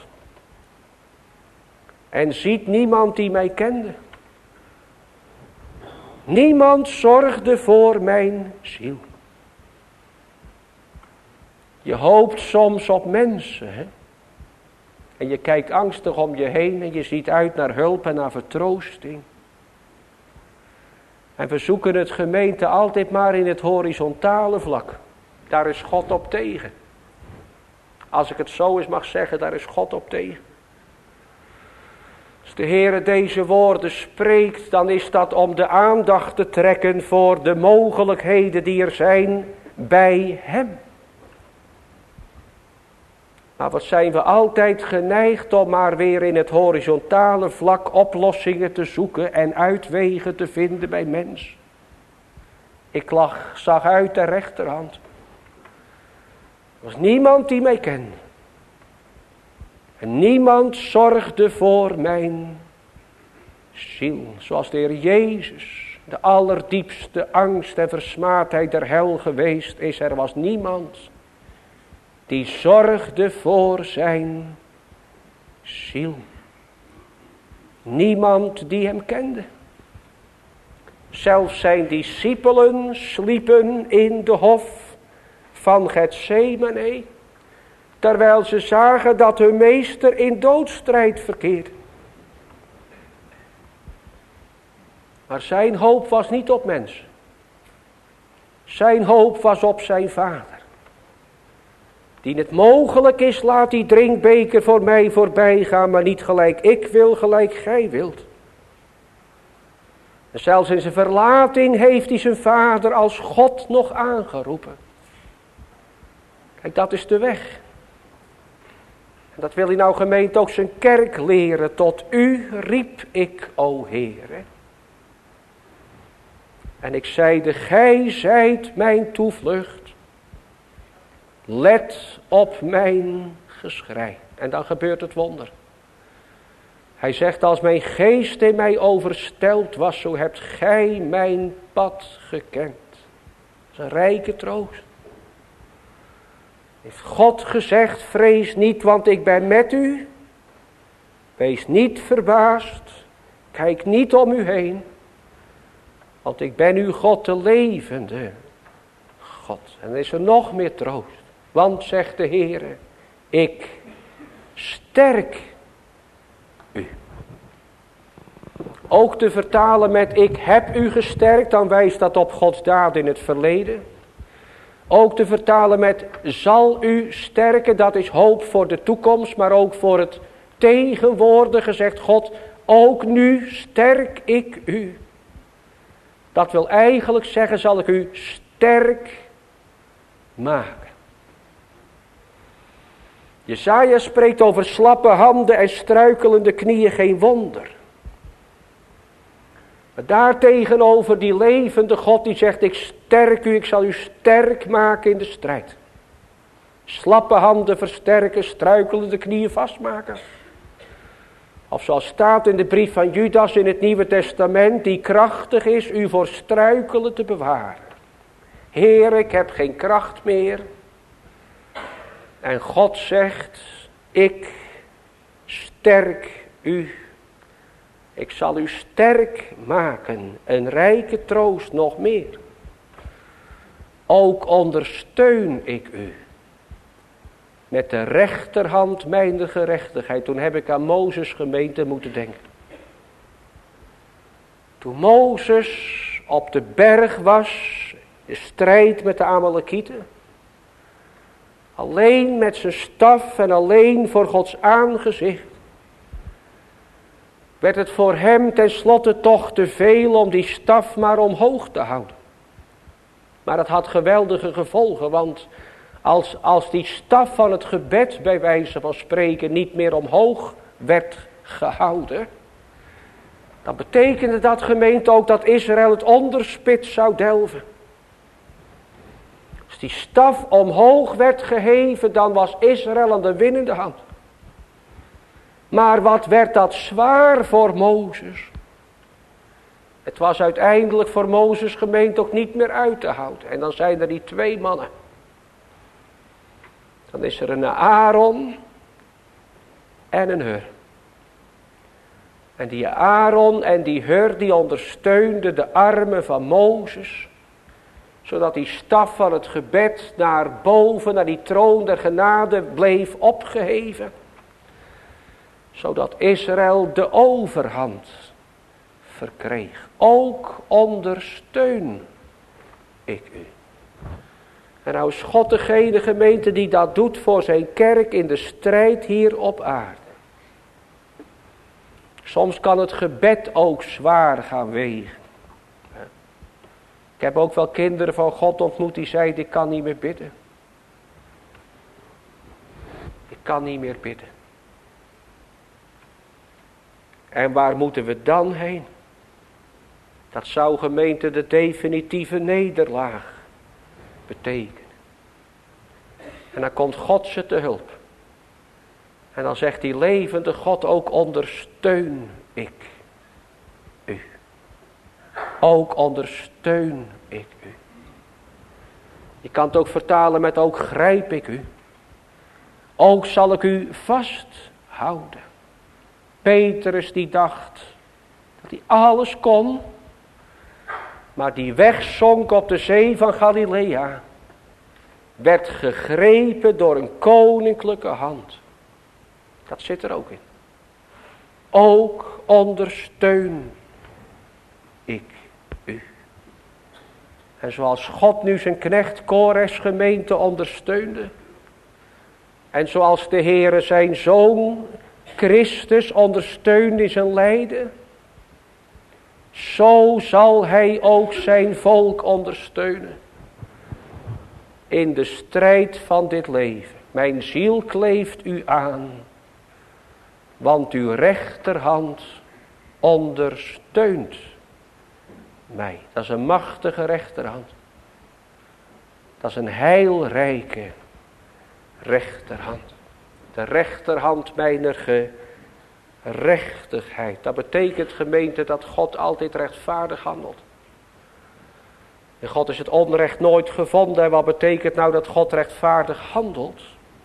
en ziet niemand die mij kende. Niemand zorgde voor mijn ziel. Je hoopt soms op mensen, hè? En je kijkt angstig om je heen en je ziet uit naar hulp en naar vertroosting. En we zoeken het, gemeente, altijd maar in het horizontale vlak. Daar is God op tegen. Als ik het zo eens mag zeggen, daar is God op tegen. Als de Heere deze woorden spreekt, dan is dat om de aandacht te trekken voor de mogelijkheden die er zijn bij Hem. Maar wat zijn we altijd geneigd om maar weer in het horizontale vlak oplossingen te zoeken en uitwegen te vinden bij mens. Ik lag, zag uit de rechterhand. Er was niemand die mij kende. En niemand zorgde voor mijn ziel. Zoals de Heer Jezus de allerdiepste angst en versmaadheid der hel geweest is. Er was niemand die zorgde voor zijn ziel. Niemand die hem kende. Zelfs zijn discipelen sliepen in de hof van Getsemane, terwijl ze zagen dat hun meester in doodstrijd verkeerde. Maar zijn hoop was niet op mensen. Zijn hoop was op zijn Vader. Die het mogelijk is, laat die drinkbeker voor mij voorbij gaan, maar niet gelijk ik wil, gelijk gij wilt. En zelfs in zijn verlating heeft hij zijn Vader als God nog aangeroepen. Kijk, dat is de weg. En dat wil hij nou, gemeente, ook zijn kerk leren. Tot u riep ik, o Heere. En ik zeide, gij zijt mijn toevlucht. Let op mijn geschrei. En dan gebeurt het wonder. Hij zegt, als mijn geest in mij overstelpt was, zo hebt gij mijn pad gekend. Dat is een rijke troost. Heeft God gezegd, vrees niet, want ik ben met u. Wees niet verbaasd. Kijk niet om u heen. Want ik ben uw God, de levende God. En er is er nog meer troost. Want, zegt de Heere, ik sterk u. Ook te vertalen met ik heb u gesterkt, dan wijst dat op Gods daad in het verleden. Ook te vertalen met zal u sterken, dat is hoop voor de toekomst, maar ook voor het tegenwoordige, zegt God, ook nu sterk ik u. Dat wil eigenlijk zeggen, zal ik u sterk maken. Jesaja spreekt over slappe handen en struikelende knieën, geen wonder. Maar daartegenover die levende God die zegt, ik sterk u, ik zal u sterk maken in de strijd. Slappe handen versterken, struikelende knieën vastmaken. Of zoals staat in de brief van Judas in het Nieuwe Testament, die krachtig is u voor struikelen te bewaren. Heer, ik heb geen kracht meer. En God zegt, ik sterk u. Ik zal u sterk maken, een rijke troost nog meer. Ook ondersteun ik u. Met de rechterhand mijner gerechtigheid. Toen heb ik aan Mozes gemeente moeten denken. Toen Mozes op de berg was, de strijd met de Amalekieten. Alleen met zijn staf en alleen voor Gods aangezicht. Werd het voor hem tenslotte toch te veel om die staf maar omhoog te houden. Maar het had geweldige gevolgen, want als, als die staf van het gebed bij wijze van spreken niet meer omhoog werd gehouden, dan betekende dat gemeente ook dat Israël het onderspit zou delven. Als die staf omhoog werd geheven, dan was Israël aan de winnende hand. Maar wat werd dat zwaar voor Mozes. Het was uiteindelijk voor Mozes gemeente ook niet meer uit te houden. En dan zijn er die twee mannen. Dan is er een Aaron en een Hur. En die Aaron en die Hur die ondersteunden de armen van Mozes. Zodat die staf van het gebed naar boven, naar die troon der genade bleef opgeheven. Zodat Israël de overhand verkreeg. Ook ondersteun ik u. En nou is God degene gemeente die dat doet voor zijn kerk in de strijd hier op aarde. Soms kan het gebed ook zwaar gaan wegen. Ik heb ook wel kinderen van God ontmoet die zeiden, ik kan niet meer bidden. Ik kan niet meer bidden. En waar moeten we dan heen? Dat zou gemeente de definitieve nederlaag betekenen. En dan komt God ze te hulp. En dan zegt die levende God ook, ondersteun ik u. Ook ondersteun ik u. Je kan het ook vertalen met ook grijp ik u. Ook zal ik u vasthouden. Petrus die dacht dat hij alles kon, maar die wegzonk op de zee van Galilea, werd gegrepen door een koninklijke hand. Dat zit er ook in. Ook ondersteun ik u. En zoals God nu zijn knecht Kores gemeente ondersteunde, en zoals de Heere zijn Zoon Christus ondersteunde in zijn lijden, zo zal hij ook zijn volk ondersteunen. In de strijd van dit leven. Mijn ziel kleeft u aan. Want uw rechterhand ondersteunt mij. Dat is een machtige rechterhand. Dat is een heilrijke rechterhand. De rechterhand mijner gerechtigheid. Dat betekent gemeente dat God altijd rechtvaardig handelt. En God is het onrecht nooit gevonden. En wat betekent nou dat God rechtvaardig handelt?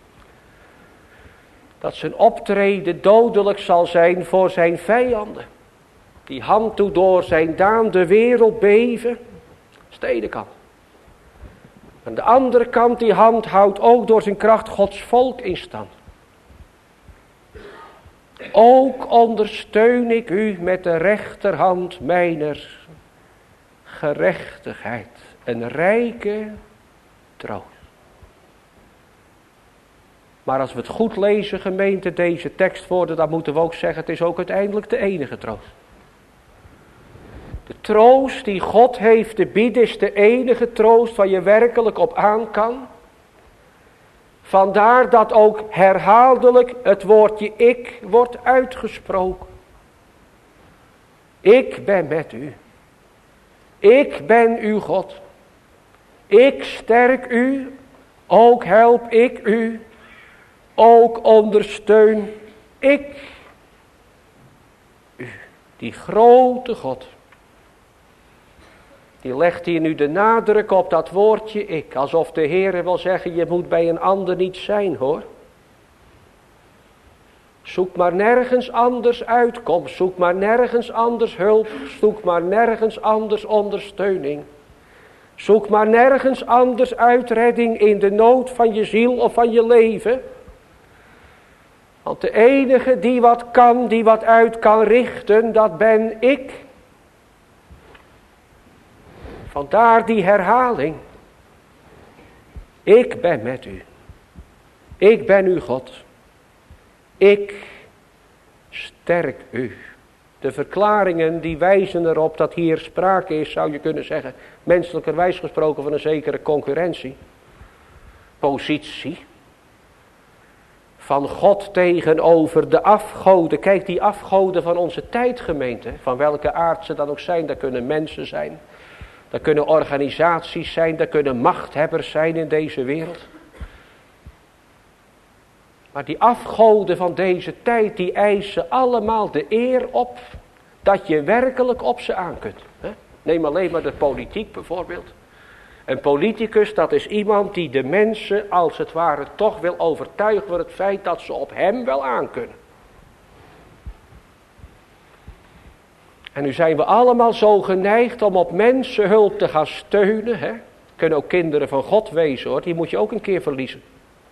Dat zijn optreden dodelijk zal zijn voor zijn vijanden. Die hand toe door zijn daan de wereld beven. Dat is de ene kant. Aan de andere kant, die hand houdt ook door zijn kracht Gods volk in stand. Ook ondersteun ik u met de rechterhand mijner gerechtigheid. Een rijke troost. Maar als we het goed lezen, gemeente, deze tekstwoorden, dan moeten we ook zeggen, het is ook uiteindelijk de enige troost. De troost die God heeft te bieden is de enige troost waar je werkelijk op aan kan. Vandaar dat ook herhaaldelijk het woordje ik wordt uitgesproken. Ik ben met u. Ik ben uw God. Ik sterk u. Ook help ik u. Ook ondersteun ik u. Die grote God. Die legt hier nu de nadruk op dat woordje ik. Alsof de Heer wil zeggen, je moet bij een ander niet zijn hoor. Zoek maar nergens anders uitkomst. Zoek maar nergens anders hulp. Zoek maar nergens anders ondersteuning. Zoek maar nergens anders uitredding in de nood van je ziel of van je leven. Want de enige die wat kan, die wat uit kan richten, dat ben ik. Vandaar die herhaling. Ik ben met u. Ik ben uw God. Ik sterk u. De verklaringen die wijzen erop dat hier sprake is, zou je kunnen zeggen, menselijkerwijs gesproken van een zekere concurrentie. Positie. Van God tegenover de afgoden. Kijk, die afgoden van onze tijdgemeente, van welke aard ze dan ook zijn, dat kunnen mensen zijn. Dat kunnen organisaties zijn, dat kunnen machthebbers zijn in deze wereld. Maar die afgoden van deze tijd, die eisen allemaal de eer op dat je werkelijk op ze aan kunt. Neem alleen maar de politiek bijvoorbeeld. Een politicus, dat is iemand die de mensen als het ware toch wil overtuigen van het feit dat ze op hem wel aan kunnen. En nu zijn we allemaal zo geneigd om op mensenhulp te gaan steunen. Hè? Kunnen ook kinderen van God wezen hoor, die moet je ook een keer verliezen.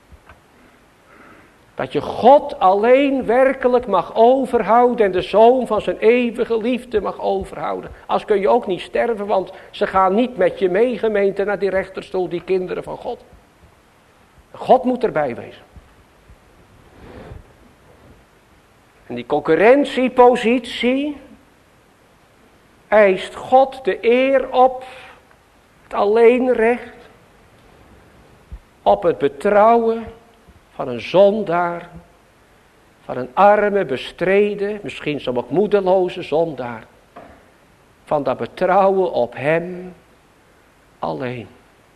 Dat je God alleen werkelijk mag overhouden en de zoon van zijn eeuwige liefde mag overhouden. Als kun je ook niet sterven, want ze gaan niet met je mee, gemeente, naar die rechterstoel, die kinderen van God. God moet erbij wezen. En die concurrentiepositie eist God de eer op, het alleenrecht, op het betrouwen van een zondaar, van een arme, bestreden, misschien soms ook moedeloze zondaar. Van dat betrouwen op hem alleen.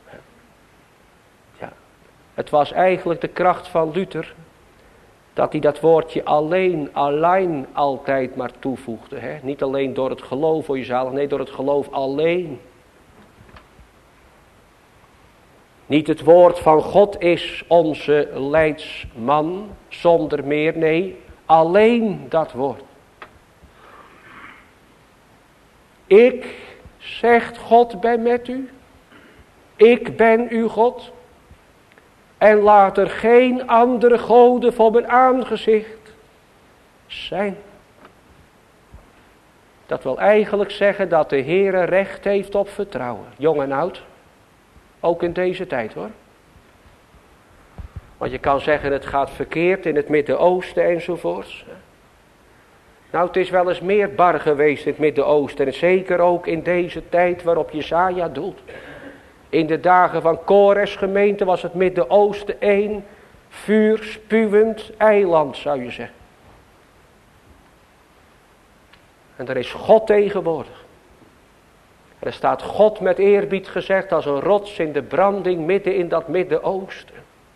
Ja, het was eigenlijk de kracht van Luther, dat hij dat woordje alleen, alleen altijd maar toevoegde. Hè? Niet alleen door het geloof voor je zalig, nee door het geloof alleen. Niet het woord van God is onze leidsman zonder meer, nee, alleen dat woord. Ik, zegt God, ben met u. Ik ben uw God. En laat er geen andere goden voor mijn aangezicht zijn. Dat wil eigenlijk zeggen dat de Heere recht heeft op vertrouwen. Jong en oud. Ook in deze tijd hoor. Want je kan zeggen het gaat verkeerd in het Midden-Oosten enzovoorts. Nou, het is wel eens meer bar geweest in het Midden-Oosten. En zeker ook in deze tijd waarop Jesaja doelt. In de dagen van Kores gemeente was het Midden-Oosten één vuurspuwend eiland, zou je zeggen. En daar is God tegenwoordig. Er staat God met eerbied gezegd als een rots in de branding midden in dat Midden-Oosten.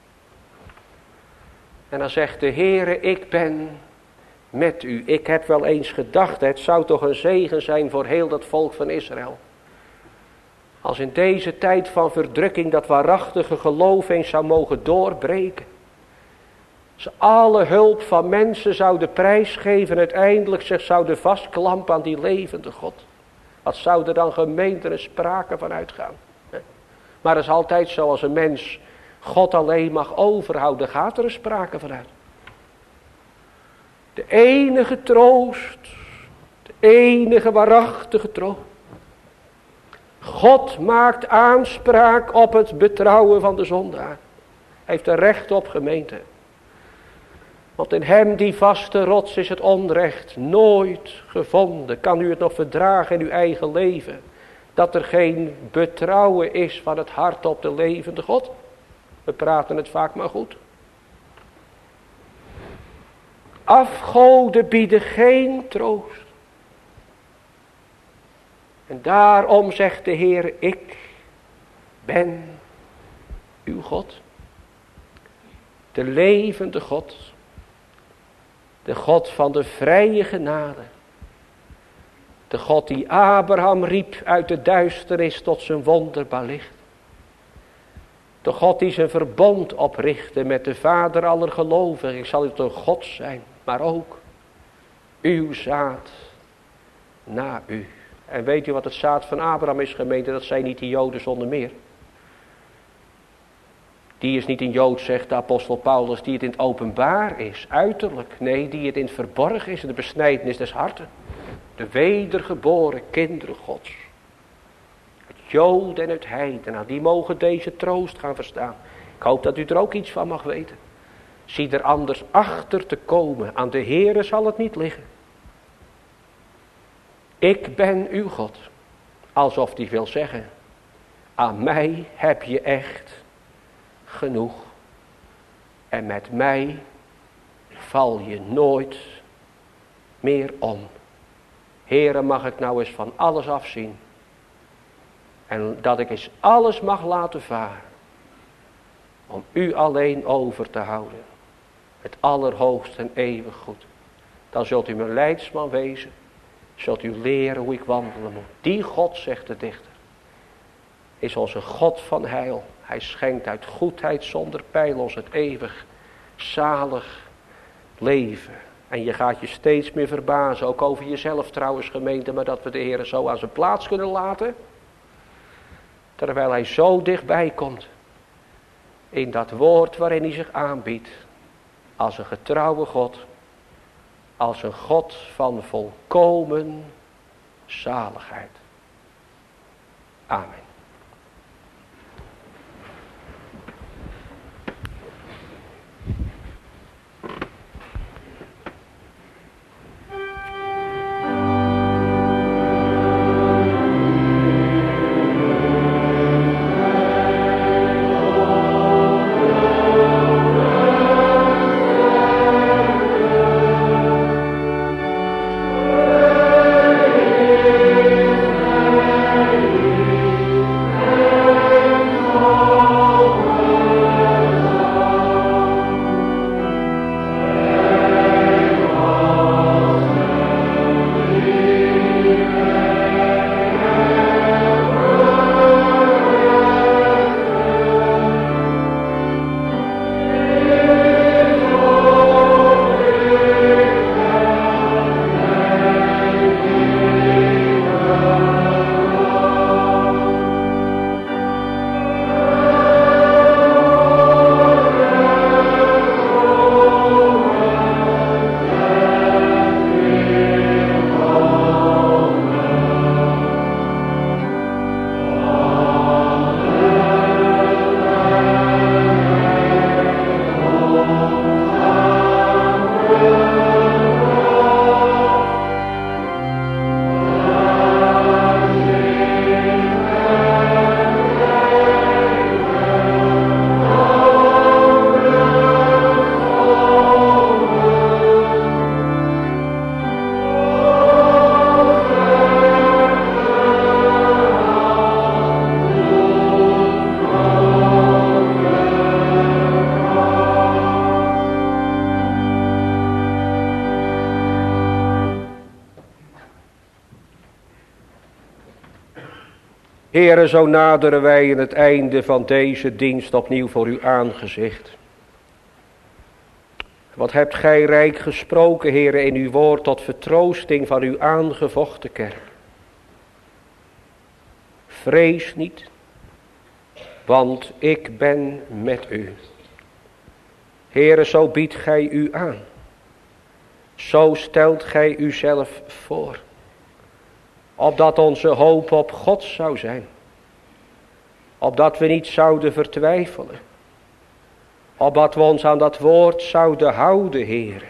En dan zegt de Heere, ik ben met u. Ik heb wel eens gedacht, het zou toch een zegen zijn voor heel dat volk van Israël. Als in deze tijd van verdrukking dat waarachtige geloof eens zou mogen doorbreken. Ze alle hulp van mensen zouden prijsgeven en uiteindelijk zich zouden vastklampen aan die levende God. Wat zou er dan gemeente en sprake van uitgaan? Maar dat is altijd zo, als een mens God alleen mag overhouden, gaat er een sprake vanuit. De enige troost, de enige waarachtige troost. God maakt aanspraak op het betrouwen van de zondaar. Hij heeft er recht op, gemeente. Want in hem die vaste rots is het onrecht nooit gevonden. Kan u het nog verdragen in uw eigen leven? Dat er geen betrouwen is van het hart op de levende God. We praten het vaak maar goed. Afgoden bieden geen troost. En daarom zegt de Heer, ik ben uw God. De levende God. De God van de vrije genade. De God die Abraham riep uit de duisternis tot zijn wonderbaar licht. De God die zijn verbond oprichtte met de Vader aller gelovigen. Ik zal u een God zijn, maar ook uw zaad na u. En weet u wat het zaad van Abraham is, gemeente? Dat zijn niet de Joden zonder meer. Die is niet een Jood, zegt de apostel Paulus, die het in het openbaar is, uiterlijk. Nee, die het in het verborgen is, in de besnijdenis des harten. De wedergeboren kinderen Gods. Het Jood en het heiden, nou, die mogen deze troost gaan verstaan. Ik hoop dat u er ook iets van mag weten. Zie er anders achter te komen, aan de Heere zal het niet liggen. Ik ben uw God. Alsof die wil zeggen, aan mij heb je echt genoeg. En met mij val je nooit meer om. Heere, mag ik nou eens van alles afzien. En dat ik eens alles mag laten varen. Om u alleen over te houden. Het allerhoogste en eeuwig goed. Dan zult u mijn leidsman wezen. Zult u leren hoe ik wandelen moet. Die God, zegt de dichter, is onze God van heil. Hij schenkt uit goedheid zonder pijl ons het eeuwig zalig leven. En je gaat je steeds meer verbazen, ook over jezelf trouwens, gemeente, maar dat we de Heer zo aan zijn plaats kunnen laten. Terwijl hij zo dichtbij komt. In dat woord waarin hij zich aanbiedt. Als een getrouwe God. Als een God van volkomen zaligheid. Amen. Heere, zo naderen wij in het einde van deze dienst opnieuw voor uw aangezicht. Wat hebt gij rijk gesproken, Heere, in uw woord tot vertroosting van uw aangevochten kerk. Vrees niet, want ik ben met u. Heere, zo biedt gij u aan. Zo stelt gij uzelf voor. Opdat onze hoop op God zou zijn. Opdat we niet zouden vertwijfelen. Opdat we ons aan dat woord zouden houden, Heere.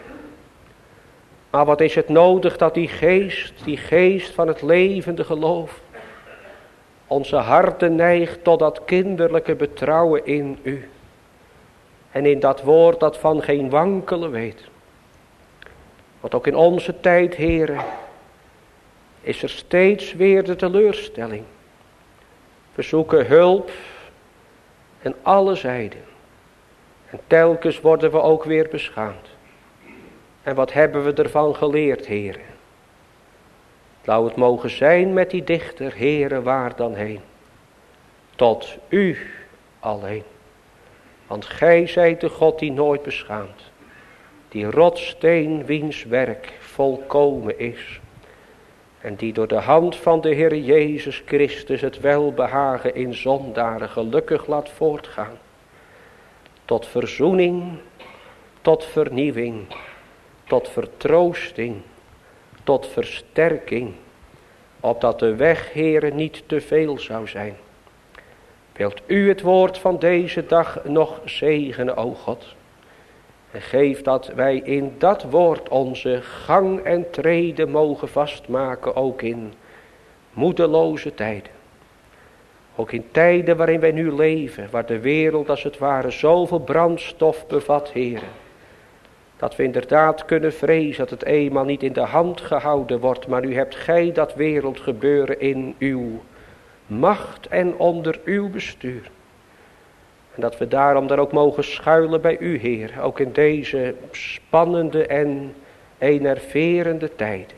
Maar wat is het nodig dat die geest, die geest van het levende geloof, onze harten neigt tot dat kinderlijke betrouwen in u. En in dat woord dat van geen wankelen weet. Want ook in onze tijd, Heere, is er steeds weer de teleurstelling. We zoeken hulp en alle zijden. En telkens worden we ook weer beschaamd. En wat hebben we ervan geleerd, Heere? Laat het mogen zijn met die dichter, Heere, waar dan heen. Tot u alleen. Want gij zijt de God die nooit beschaamt. Die rotssteen wiens werk volkomen is. En die door de hand van de Heer Jezus Christus het welbehagen in zondaren gelukkig laat voortgaan. Tot verzoening, tot vernieuwing, tot vertroosting, tot versterking. Opdat de weg, Heere, niet te veel zou zijn. Wilt u het woord van deze dag nog zegenen, o God. En geef dat wij in dat woord onze gang en treden mogen vastmaken, ook in moedeloze tijden. Ook in tijden waarin wij nu leven, waar de wereld als het ware zoveel brandstof bevat, Heere. Dat we inderdaad kunnen vrezen dat het eenmaal niet in de hand gehouden wordt, maar u hebt gij dat wereldgebeuren in uw macht en onder uw bestuur. En dat we daarom dan ook mogen schuilen bij u, Heer, ook in deze spannende en enerverende tijden.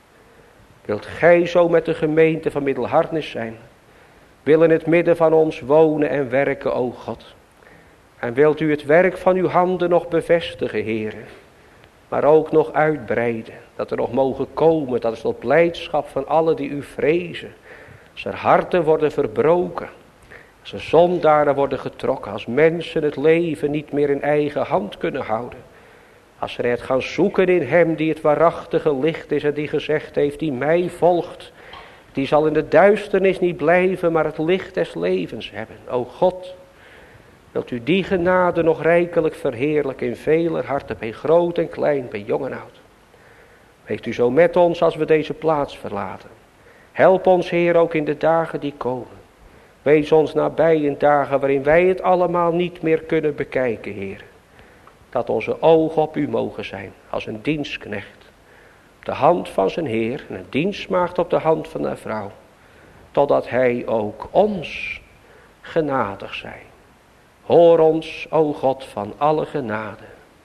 Wilt gij zo met de gemeente van Middelharnis zijn? Wil in het midden van ons wonen en werken, o God. En wilt u het werk van uw handen nog bevestigen, Heer. Maar ook nog uitbreiden. Dat er nog mogen komen, dat is tot blijdschap van allen die u vrezen. Als er harten worden verbroken. Als er zondaren worden getrokken. Als mensen het leven niet meer in eigen hand kunnen houden. Als ze het gaan zoeken in hem die het waarachtige licht is. En die gezegd heeft, die mij volgt. Die zal in de duisternis niet blijven, maar het licht des levens hebben. O God, wilt u die genade nog rijkelijk verheerlijken in veler harten. Bij groot en klein, bij jong en oud. Wees u zo met ons als we deze plaats verlaten. Help ons, Heer, ook in de dagen die komen. Wees ons nabij in dagen waarin wij het allemaal niet meer kunnen bekijken, Heer. Dat onze ogen op u mogen zijn, als een dienstknecht. Op de hand van zijn Heer en een dienstmaagd op de hand van haar vrouw. Totdat hij ook ons genadig zij. Hoor ons, o God, van alle genade.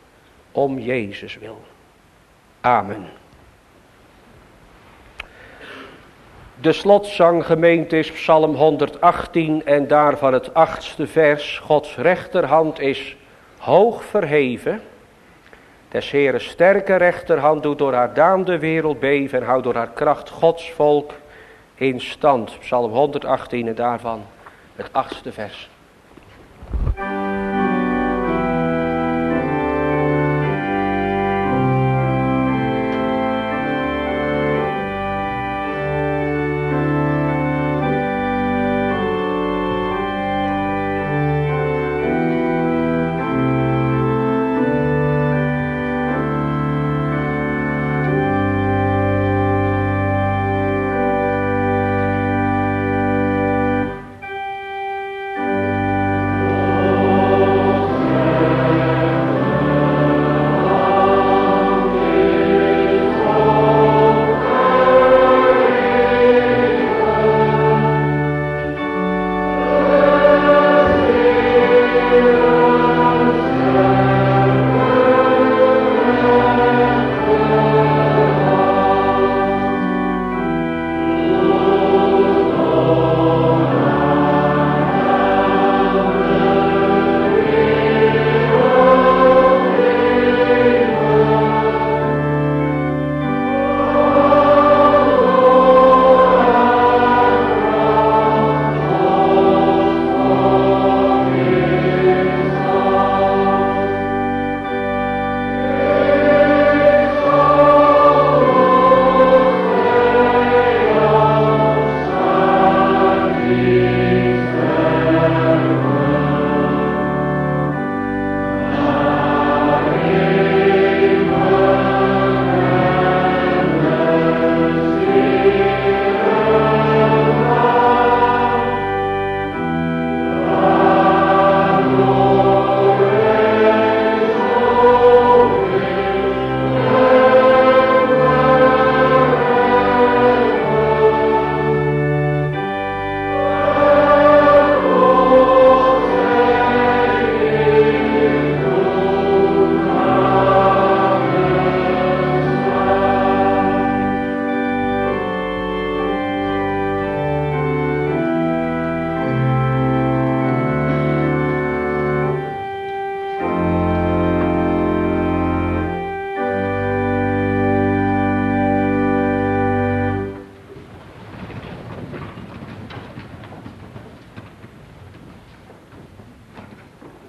Om Jezus wil. Amen. De slotzang, gemeente, is Psalm honderdachttien en daarvan het achtste vers. Gods rechterhand is hoog verheven. Des Heeren sterke rechterhand doet door haar daan de wereld beven en houdt door haar kracht Gods volk in stand. Psalm honderdachttien en daarvan het achtste vers.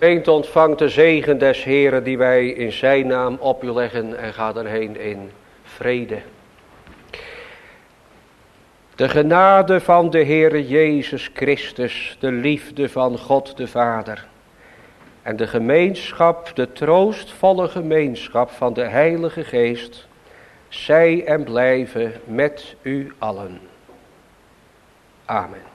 Gemeente, ontvangt de zegen des Heren die wij in zijn naam op u leggen en ga erheen in vrede. De genade van de Heere Jezus Christus, de liefde van God de Vader en de gemeenschap, de troostvolle gemeenschap van de Heilige Geest, zij en blijven met u allen. Amen.